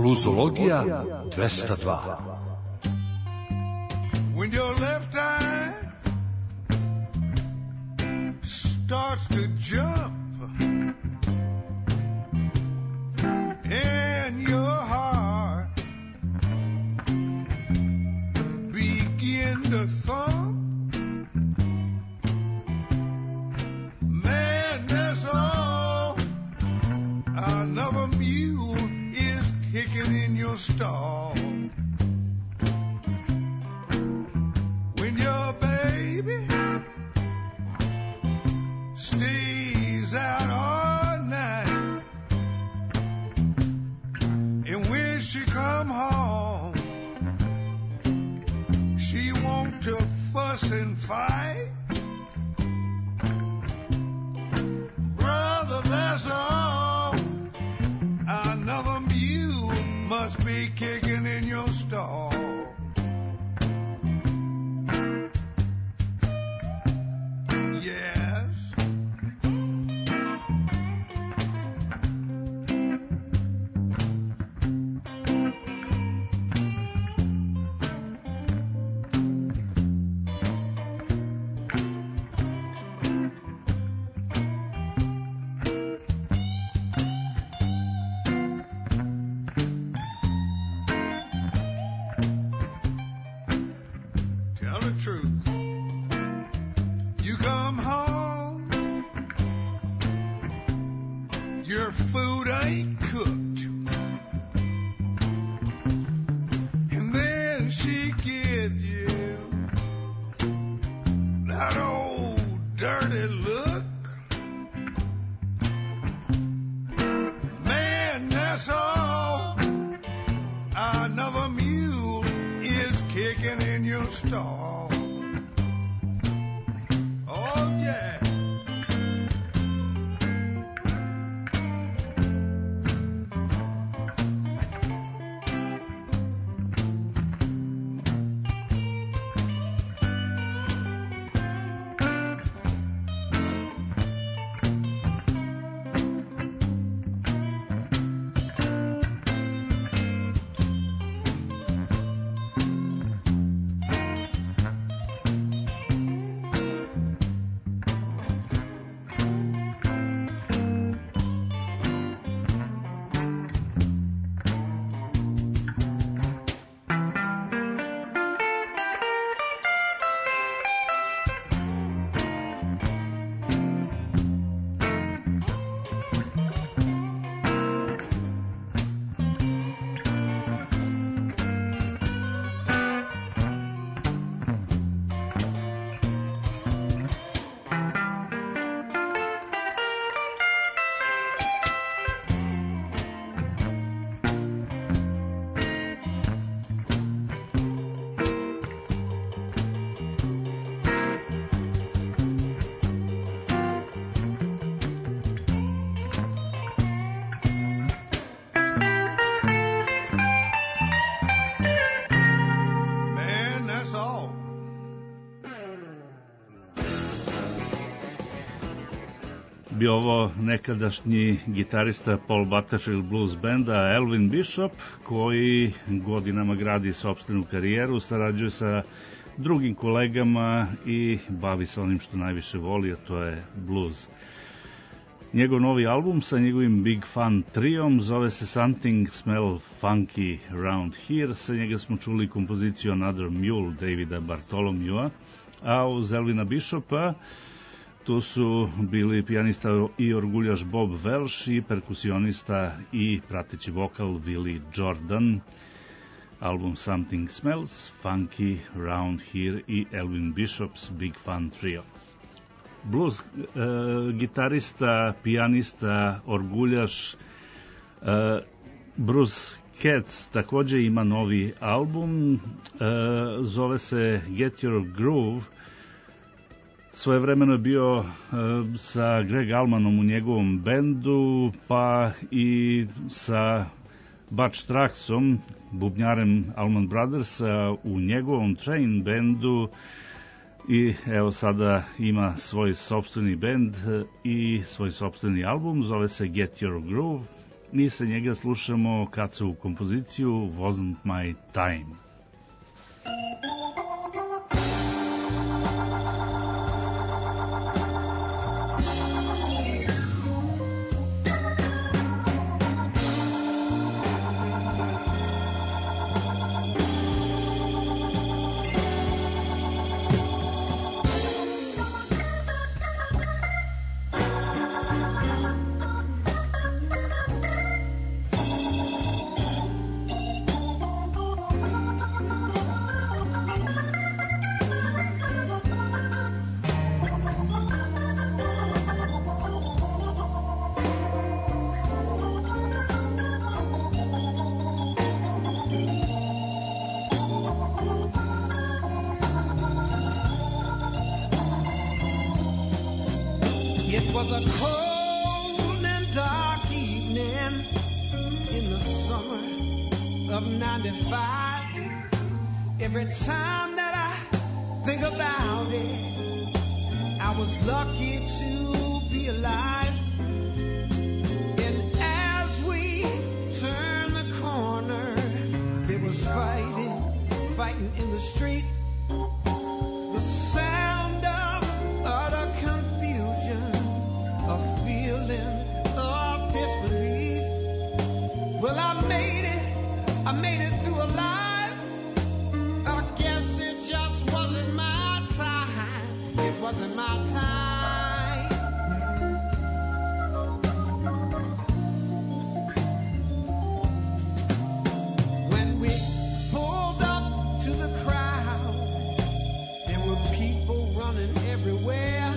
Bluzologija dvesta dva. When your left eye starts to jump and your heart begin to thump, man, that's all. Another mule is kicking in your stall. When your baby stays out all night, and when she come home, she want to fuss and fight. Brother, that's all. Another mule must be kicking in your stall. Yes. Tell the truth. You come home, your food ain't cooked, and then she gives you that old dirty look. Man, that's all. Another mule is kicking in your stall. Oh, yeah. Man, that's all. Bio ovo nekadašnji gitarista Paul Butterfield Blues Banda Elvin Bishop, koji godinama gradi sopstvenu karijeru, sarađuje sa drugim kolegama i bavi se onim što najviše voli, a to je blues. Njegov novi album sa njegovim Big Fun triom zove se Something Smell Funky Round Here. Sa njega smo čuli kompoziciju Another Mule Davida Bartolomew'a, a uz Elvina Bishopa tu su bili pijanista i orguljaš Bob Welsh i perkusionista i prateći vokal Willie Jordan. Album Something Smells Funky Round Here i Elvin Bishop's Big Fun Trio. Blues e, gitarista, pijanista, orguljaš e, Bruce Katz takođe ima novi album, e, zove se Get Your Groove. Svojevremeno je bio e, sa Greg Allmanom u njegovom bendu, pa i sa Butch Traxom, bubnjarem Allman Brothersa, u njegovom Train bendu, i evo sada ima svoj sopstveni bend i svoj sopstveni album, zove se Get Your Groove, Mi sa njega slušamo Kacovu kompoziciju Wasn't My Time. It was a cold and dark evening in the summer of ninety-five. Every time that I think about it, I was lucky to be alive. And as we turned the corner, there was fighting, fighting in the street. The sound of utter confusion, a feeling of disbelief. Well, I made it, I made it through alive. I guess it just wasn't my time. It wasn't my time. When we pulled up to the crowd, there were people running everywhere.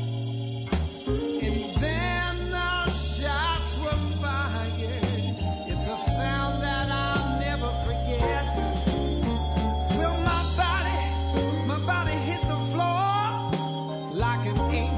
And then the shots were fired. It's a sound that I'll never forget. Well, my body, my body hit the floor like an angel.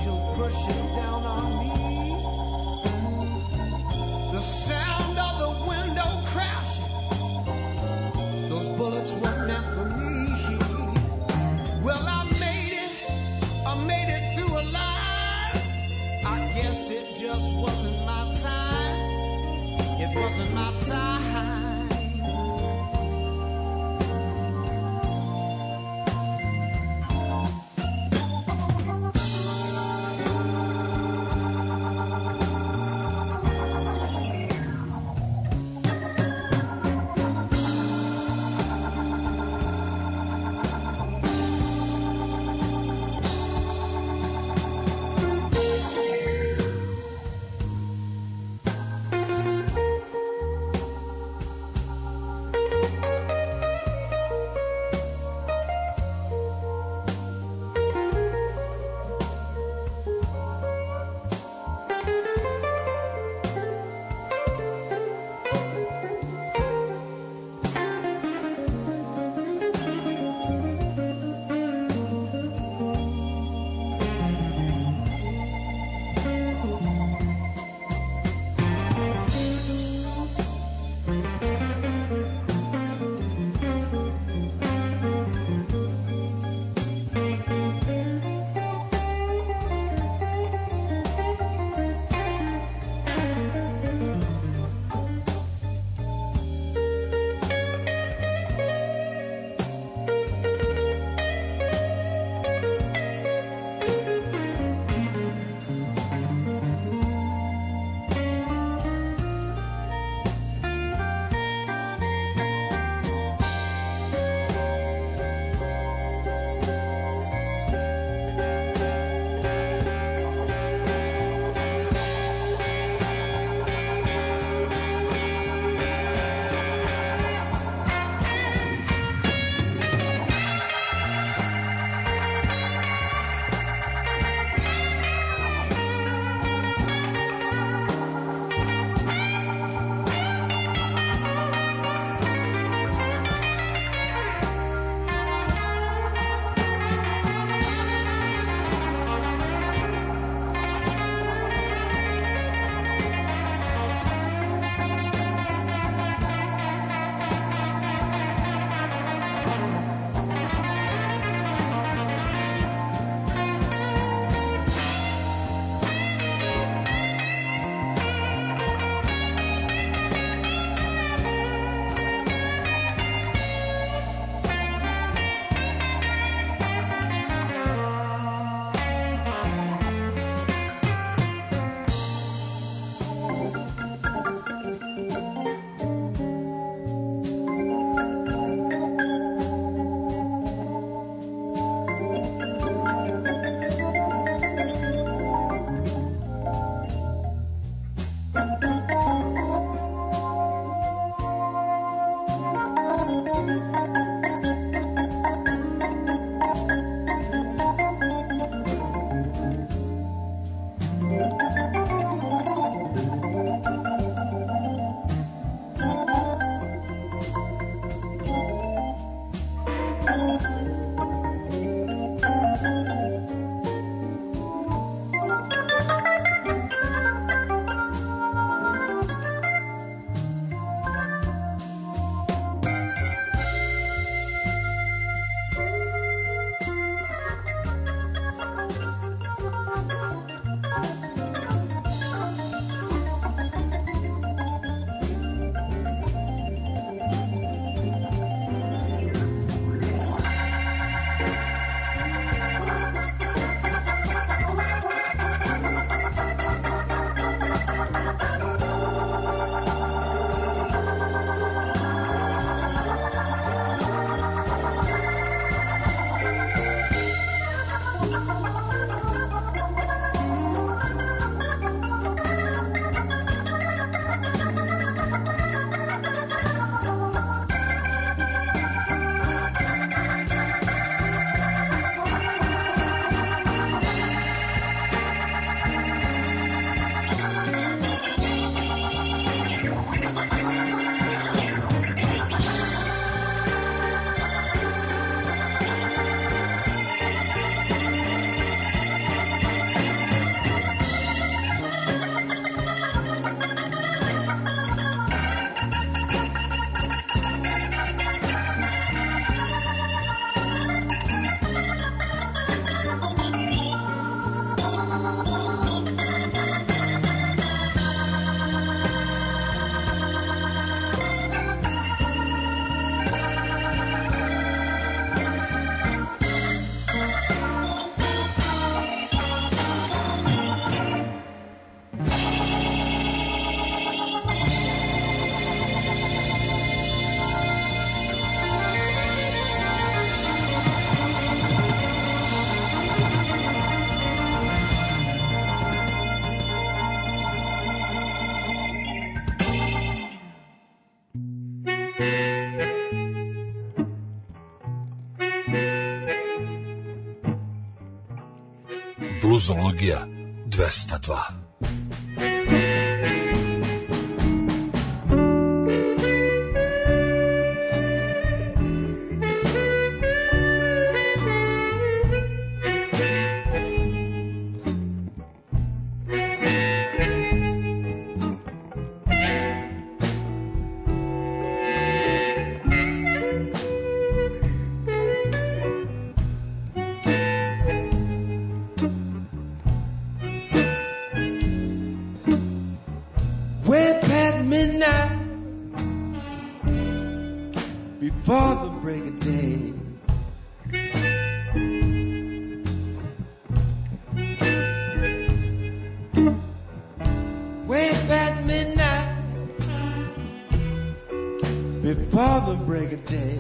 Bluzologija dvesta dva. Way past midnight, before the break of day. Way past midnight, before the break of day.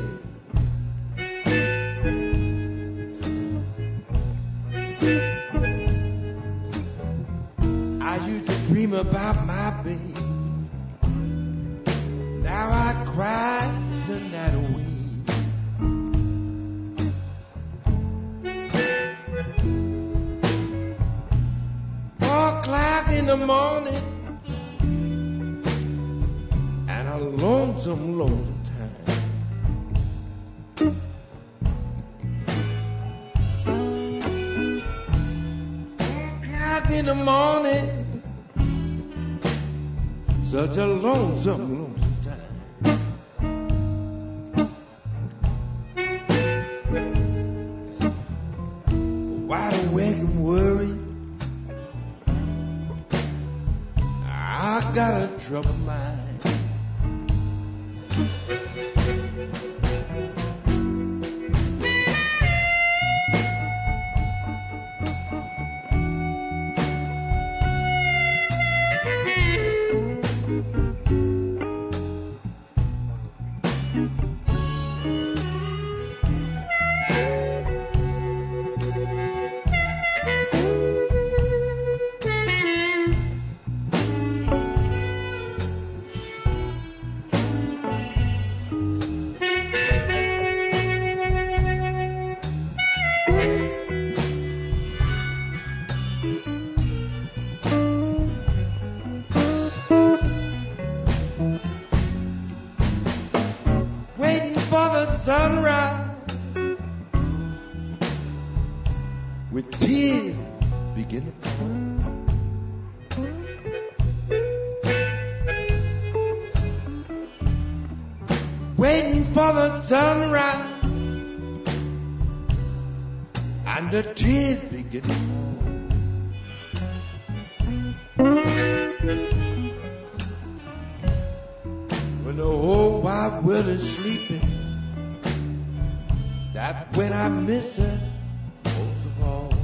I used to dream about my baby. Now I cry the night away. Four o'clock in the morning, and a lonesome, lonesome time. Four o'clock in the morning, such a lonesome, lonesome. Wide awake and worried, I got a troubled mind. Waiting for the sunrise, with tears begin to fall. Waiting for the sunrise, and the tears begin to fall. When the whole wide world is sleeping, that's when I miss her most of all.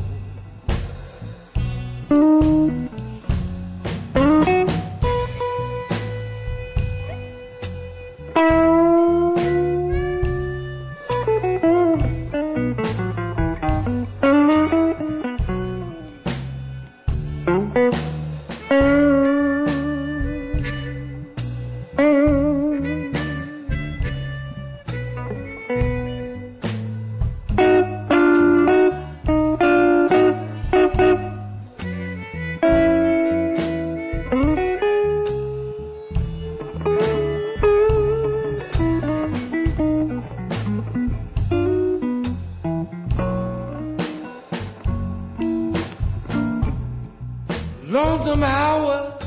Lonesome hour,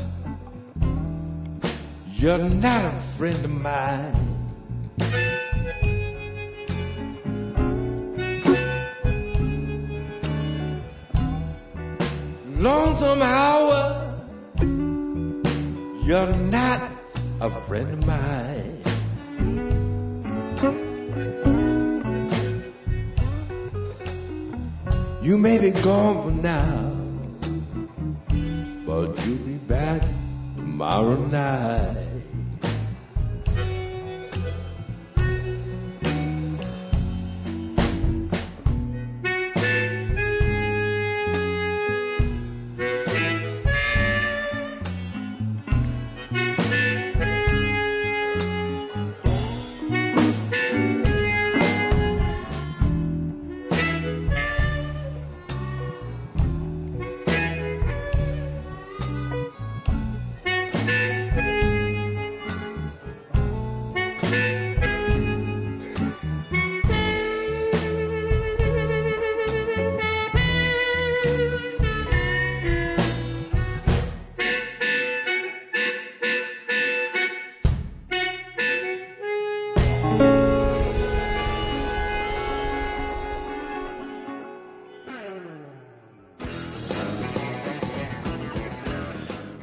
you're not a friend of mine. Lonesome hour, you're not a friend of mine. You may be gone for now, but you'll be back tomorrow night.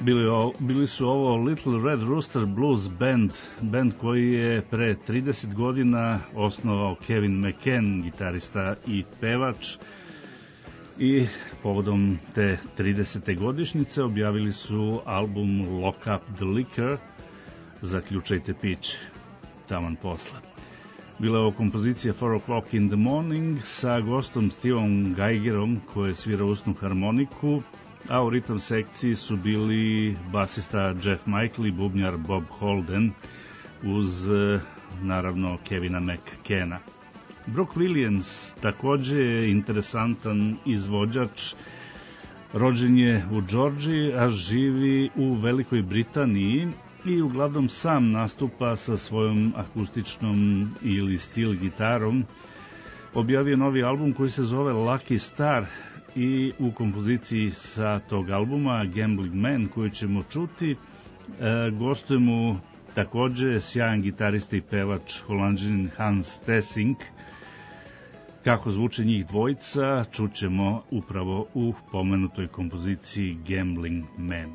Bili, o, bili su ovo Little Red Rooster Blues Band, band koji je pre trideset godina osnovao Kevin McCann, gitarista i pevač, i povodom te tridesete godišnjice objavili su album Lock Up the Liquor, Zaključajte piće, taman posla. Bila je ovo kompozicija Four O'Clock in the Morning sa gostom Stevom Geigerom koji svira usnu harmoniku, a u ritam sekciji su bili basista Jeff Michael i bubnjar Bob Holden uz naravno Kevina McCanna. Brooke Williams takođe je interesantan izvođač, rođen je u Džordžiji, a živi u Velikoj Britaniji i uglavnom sam nastupa sa svojom akustičnom ili stil gitarom. Objavio novi album koji se zove Lucky Star i u kompoziciji sa tog albuma Gambling Man koju ćemo čuti, e, gostuje mu takođe sjajan gitarista i pevač Holanđanin Hans Tessink. Kako zvuče njih dvojica čućemo upravo u pomenutoj kompoziciji Gambling Man.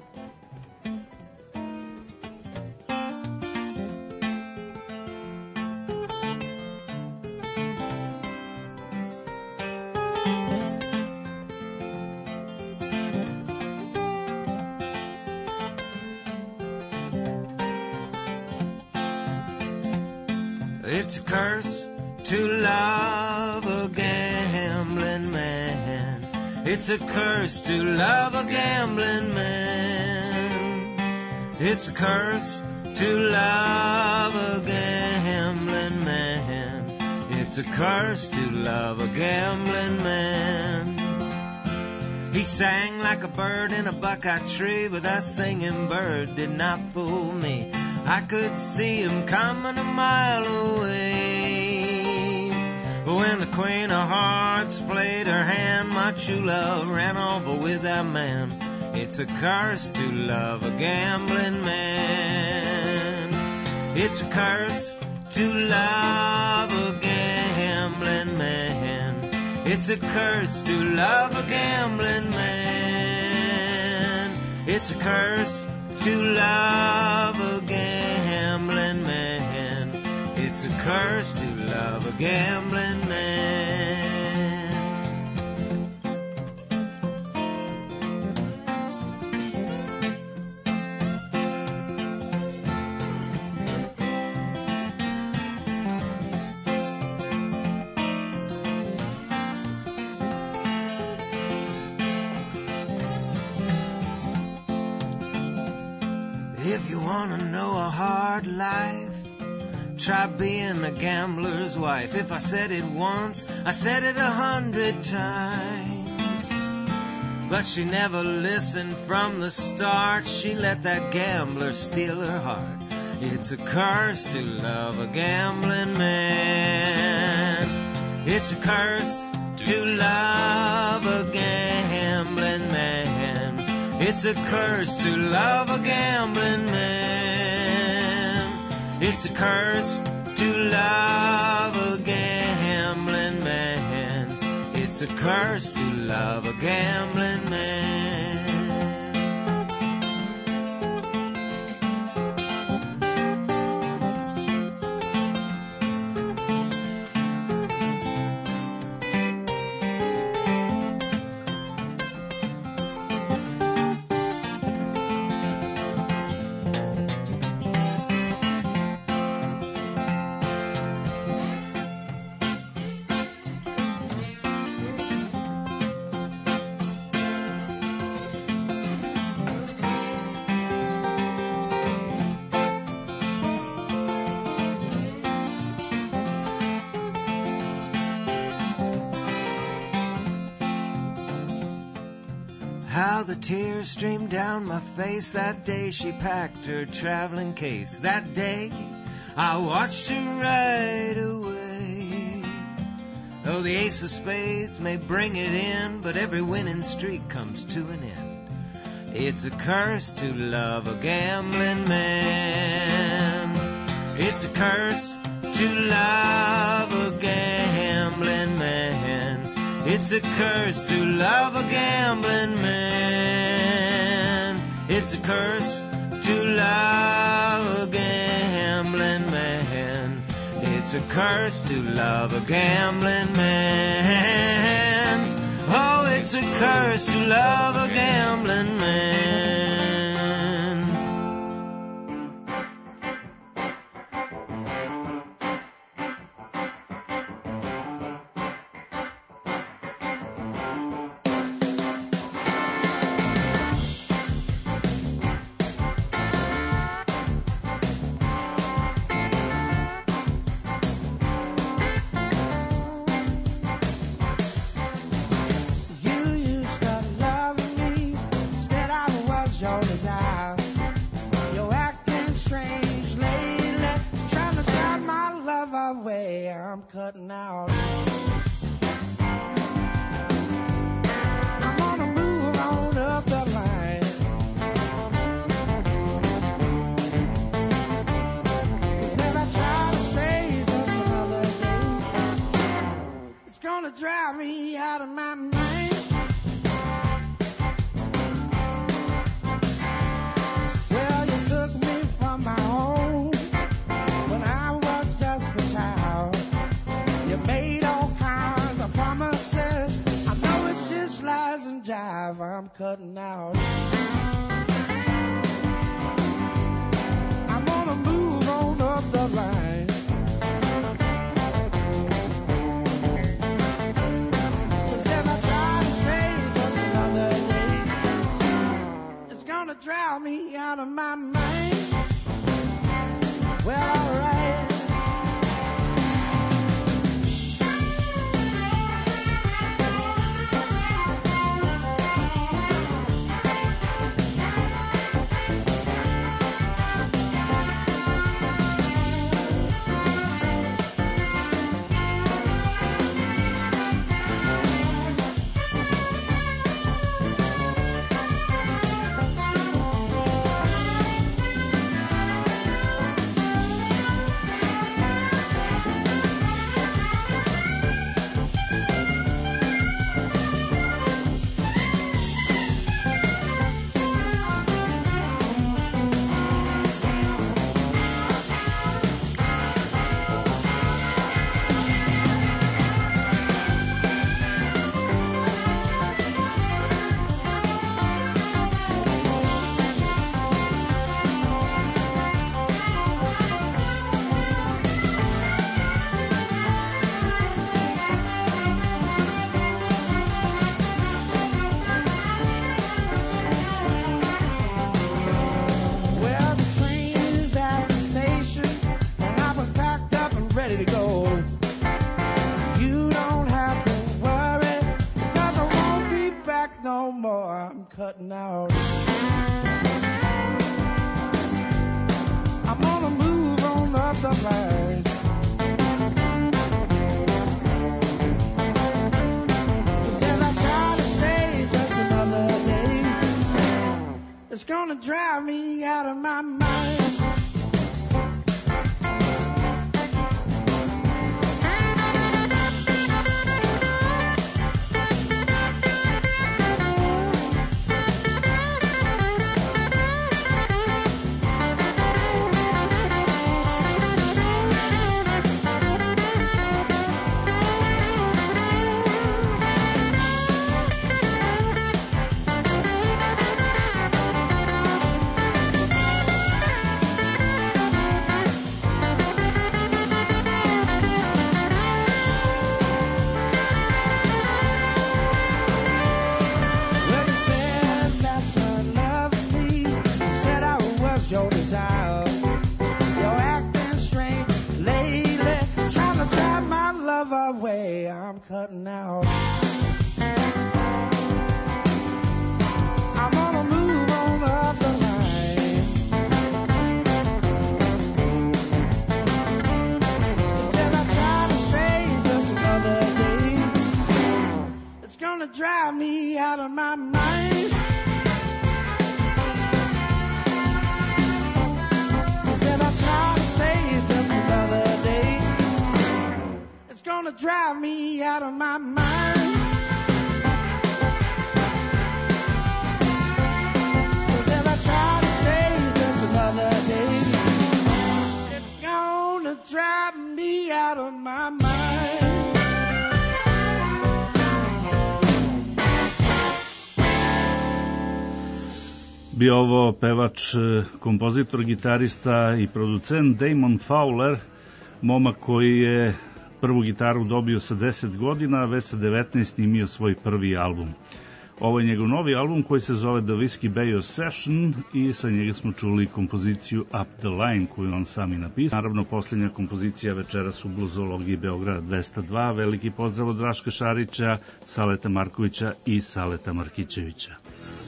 It's a curse to love a gambling man. It's a curse to love a gambling man. It's a curse to love a gambling man. It's a curse to love a gambling man. He sang like a bird in a buckeye tree, but that singing bird did not fool me. I could see him coming a mile away. When the Queen of Hearts played her hand, my true love ran over with that man. It's a curse to love a gambling man. It's a curse to love a gambling man. It's a curse to love a gambling man. It's a curse to love a gambling man. It's a curse to love a gambling man. If you wanna know a hard life, try being a gambler's wife. If I said it once, I said it a hundred times. But she never listened from the start. She let that gambler steal her heart. It's a curse to love a gambling man. It's a curse to love a gambling man. It's a curse to love a gambling man. It's a curse to love a gambling man. It's a curse to love a gambling man. How the tears streamed down my face that day she packed her traveling case. That day I watched her ride away. Oh, the ace of spades may bring it in, but every winning streak comes to an end. It's a curse to love a gambling man. It's a curse to love a gambling man. It's a curse to love a gambling man. it's a curse to love a gambling man. It's a curse to love a gambling man. Oh, it's a curse to love a gambling man. Cutting out. I'm gonna move on up the line. 'Cause if I try to stay just another day, it's gonna drive me out of my mind. Well, you took me from my home when I was just a child. You made all kinds of promises. I know it's just lies and jive. I'm cutting out. I'm gonna move on up the line. 'Cause if I try to stay just another day, it's gonna drive me out of my mind. Well, alright. Cutting out. I'm gonna move on up the line. 'Cause if I try to stay just another day, it's gonna drive me out of my mind. Cutting out. I'm gonna move on up the line. 'Cause if I try to stay just another day, it's gonna drive me out of my mind. 'Cause if I try to stay just another day, it's gonna drive me out of my mind. 'Cause if I try my mind. Bio ovo pevač, kompozitor, gitarista i producent Damon Fowler, momak koji je prvu gitaru dobio sa deset godina, a već sa devetnaest imio svoj prvi album. Ovo je njegov novi album koji se zove The Whiskey Bay Session i sa njega smo čuli kompoziciju Up the Line koju on sam i napisao. Naravno, posljednja kompozicija večeras u Bluzologiji Beograda dvesta dva. Veliki pozdrav od Raška Šarića, Saleta Markovića i Saleta Markićevića.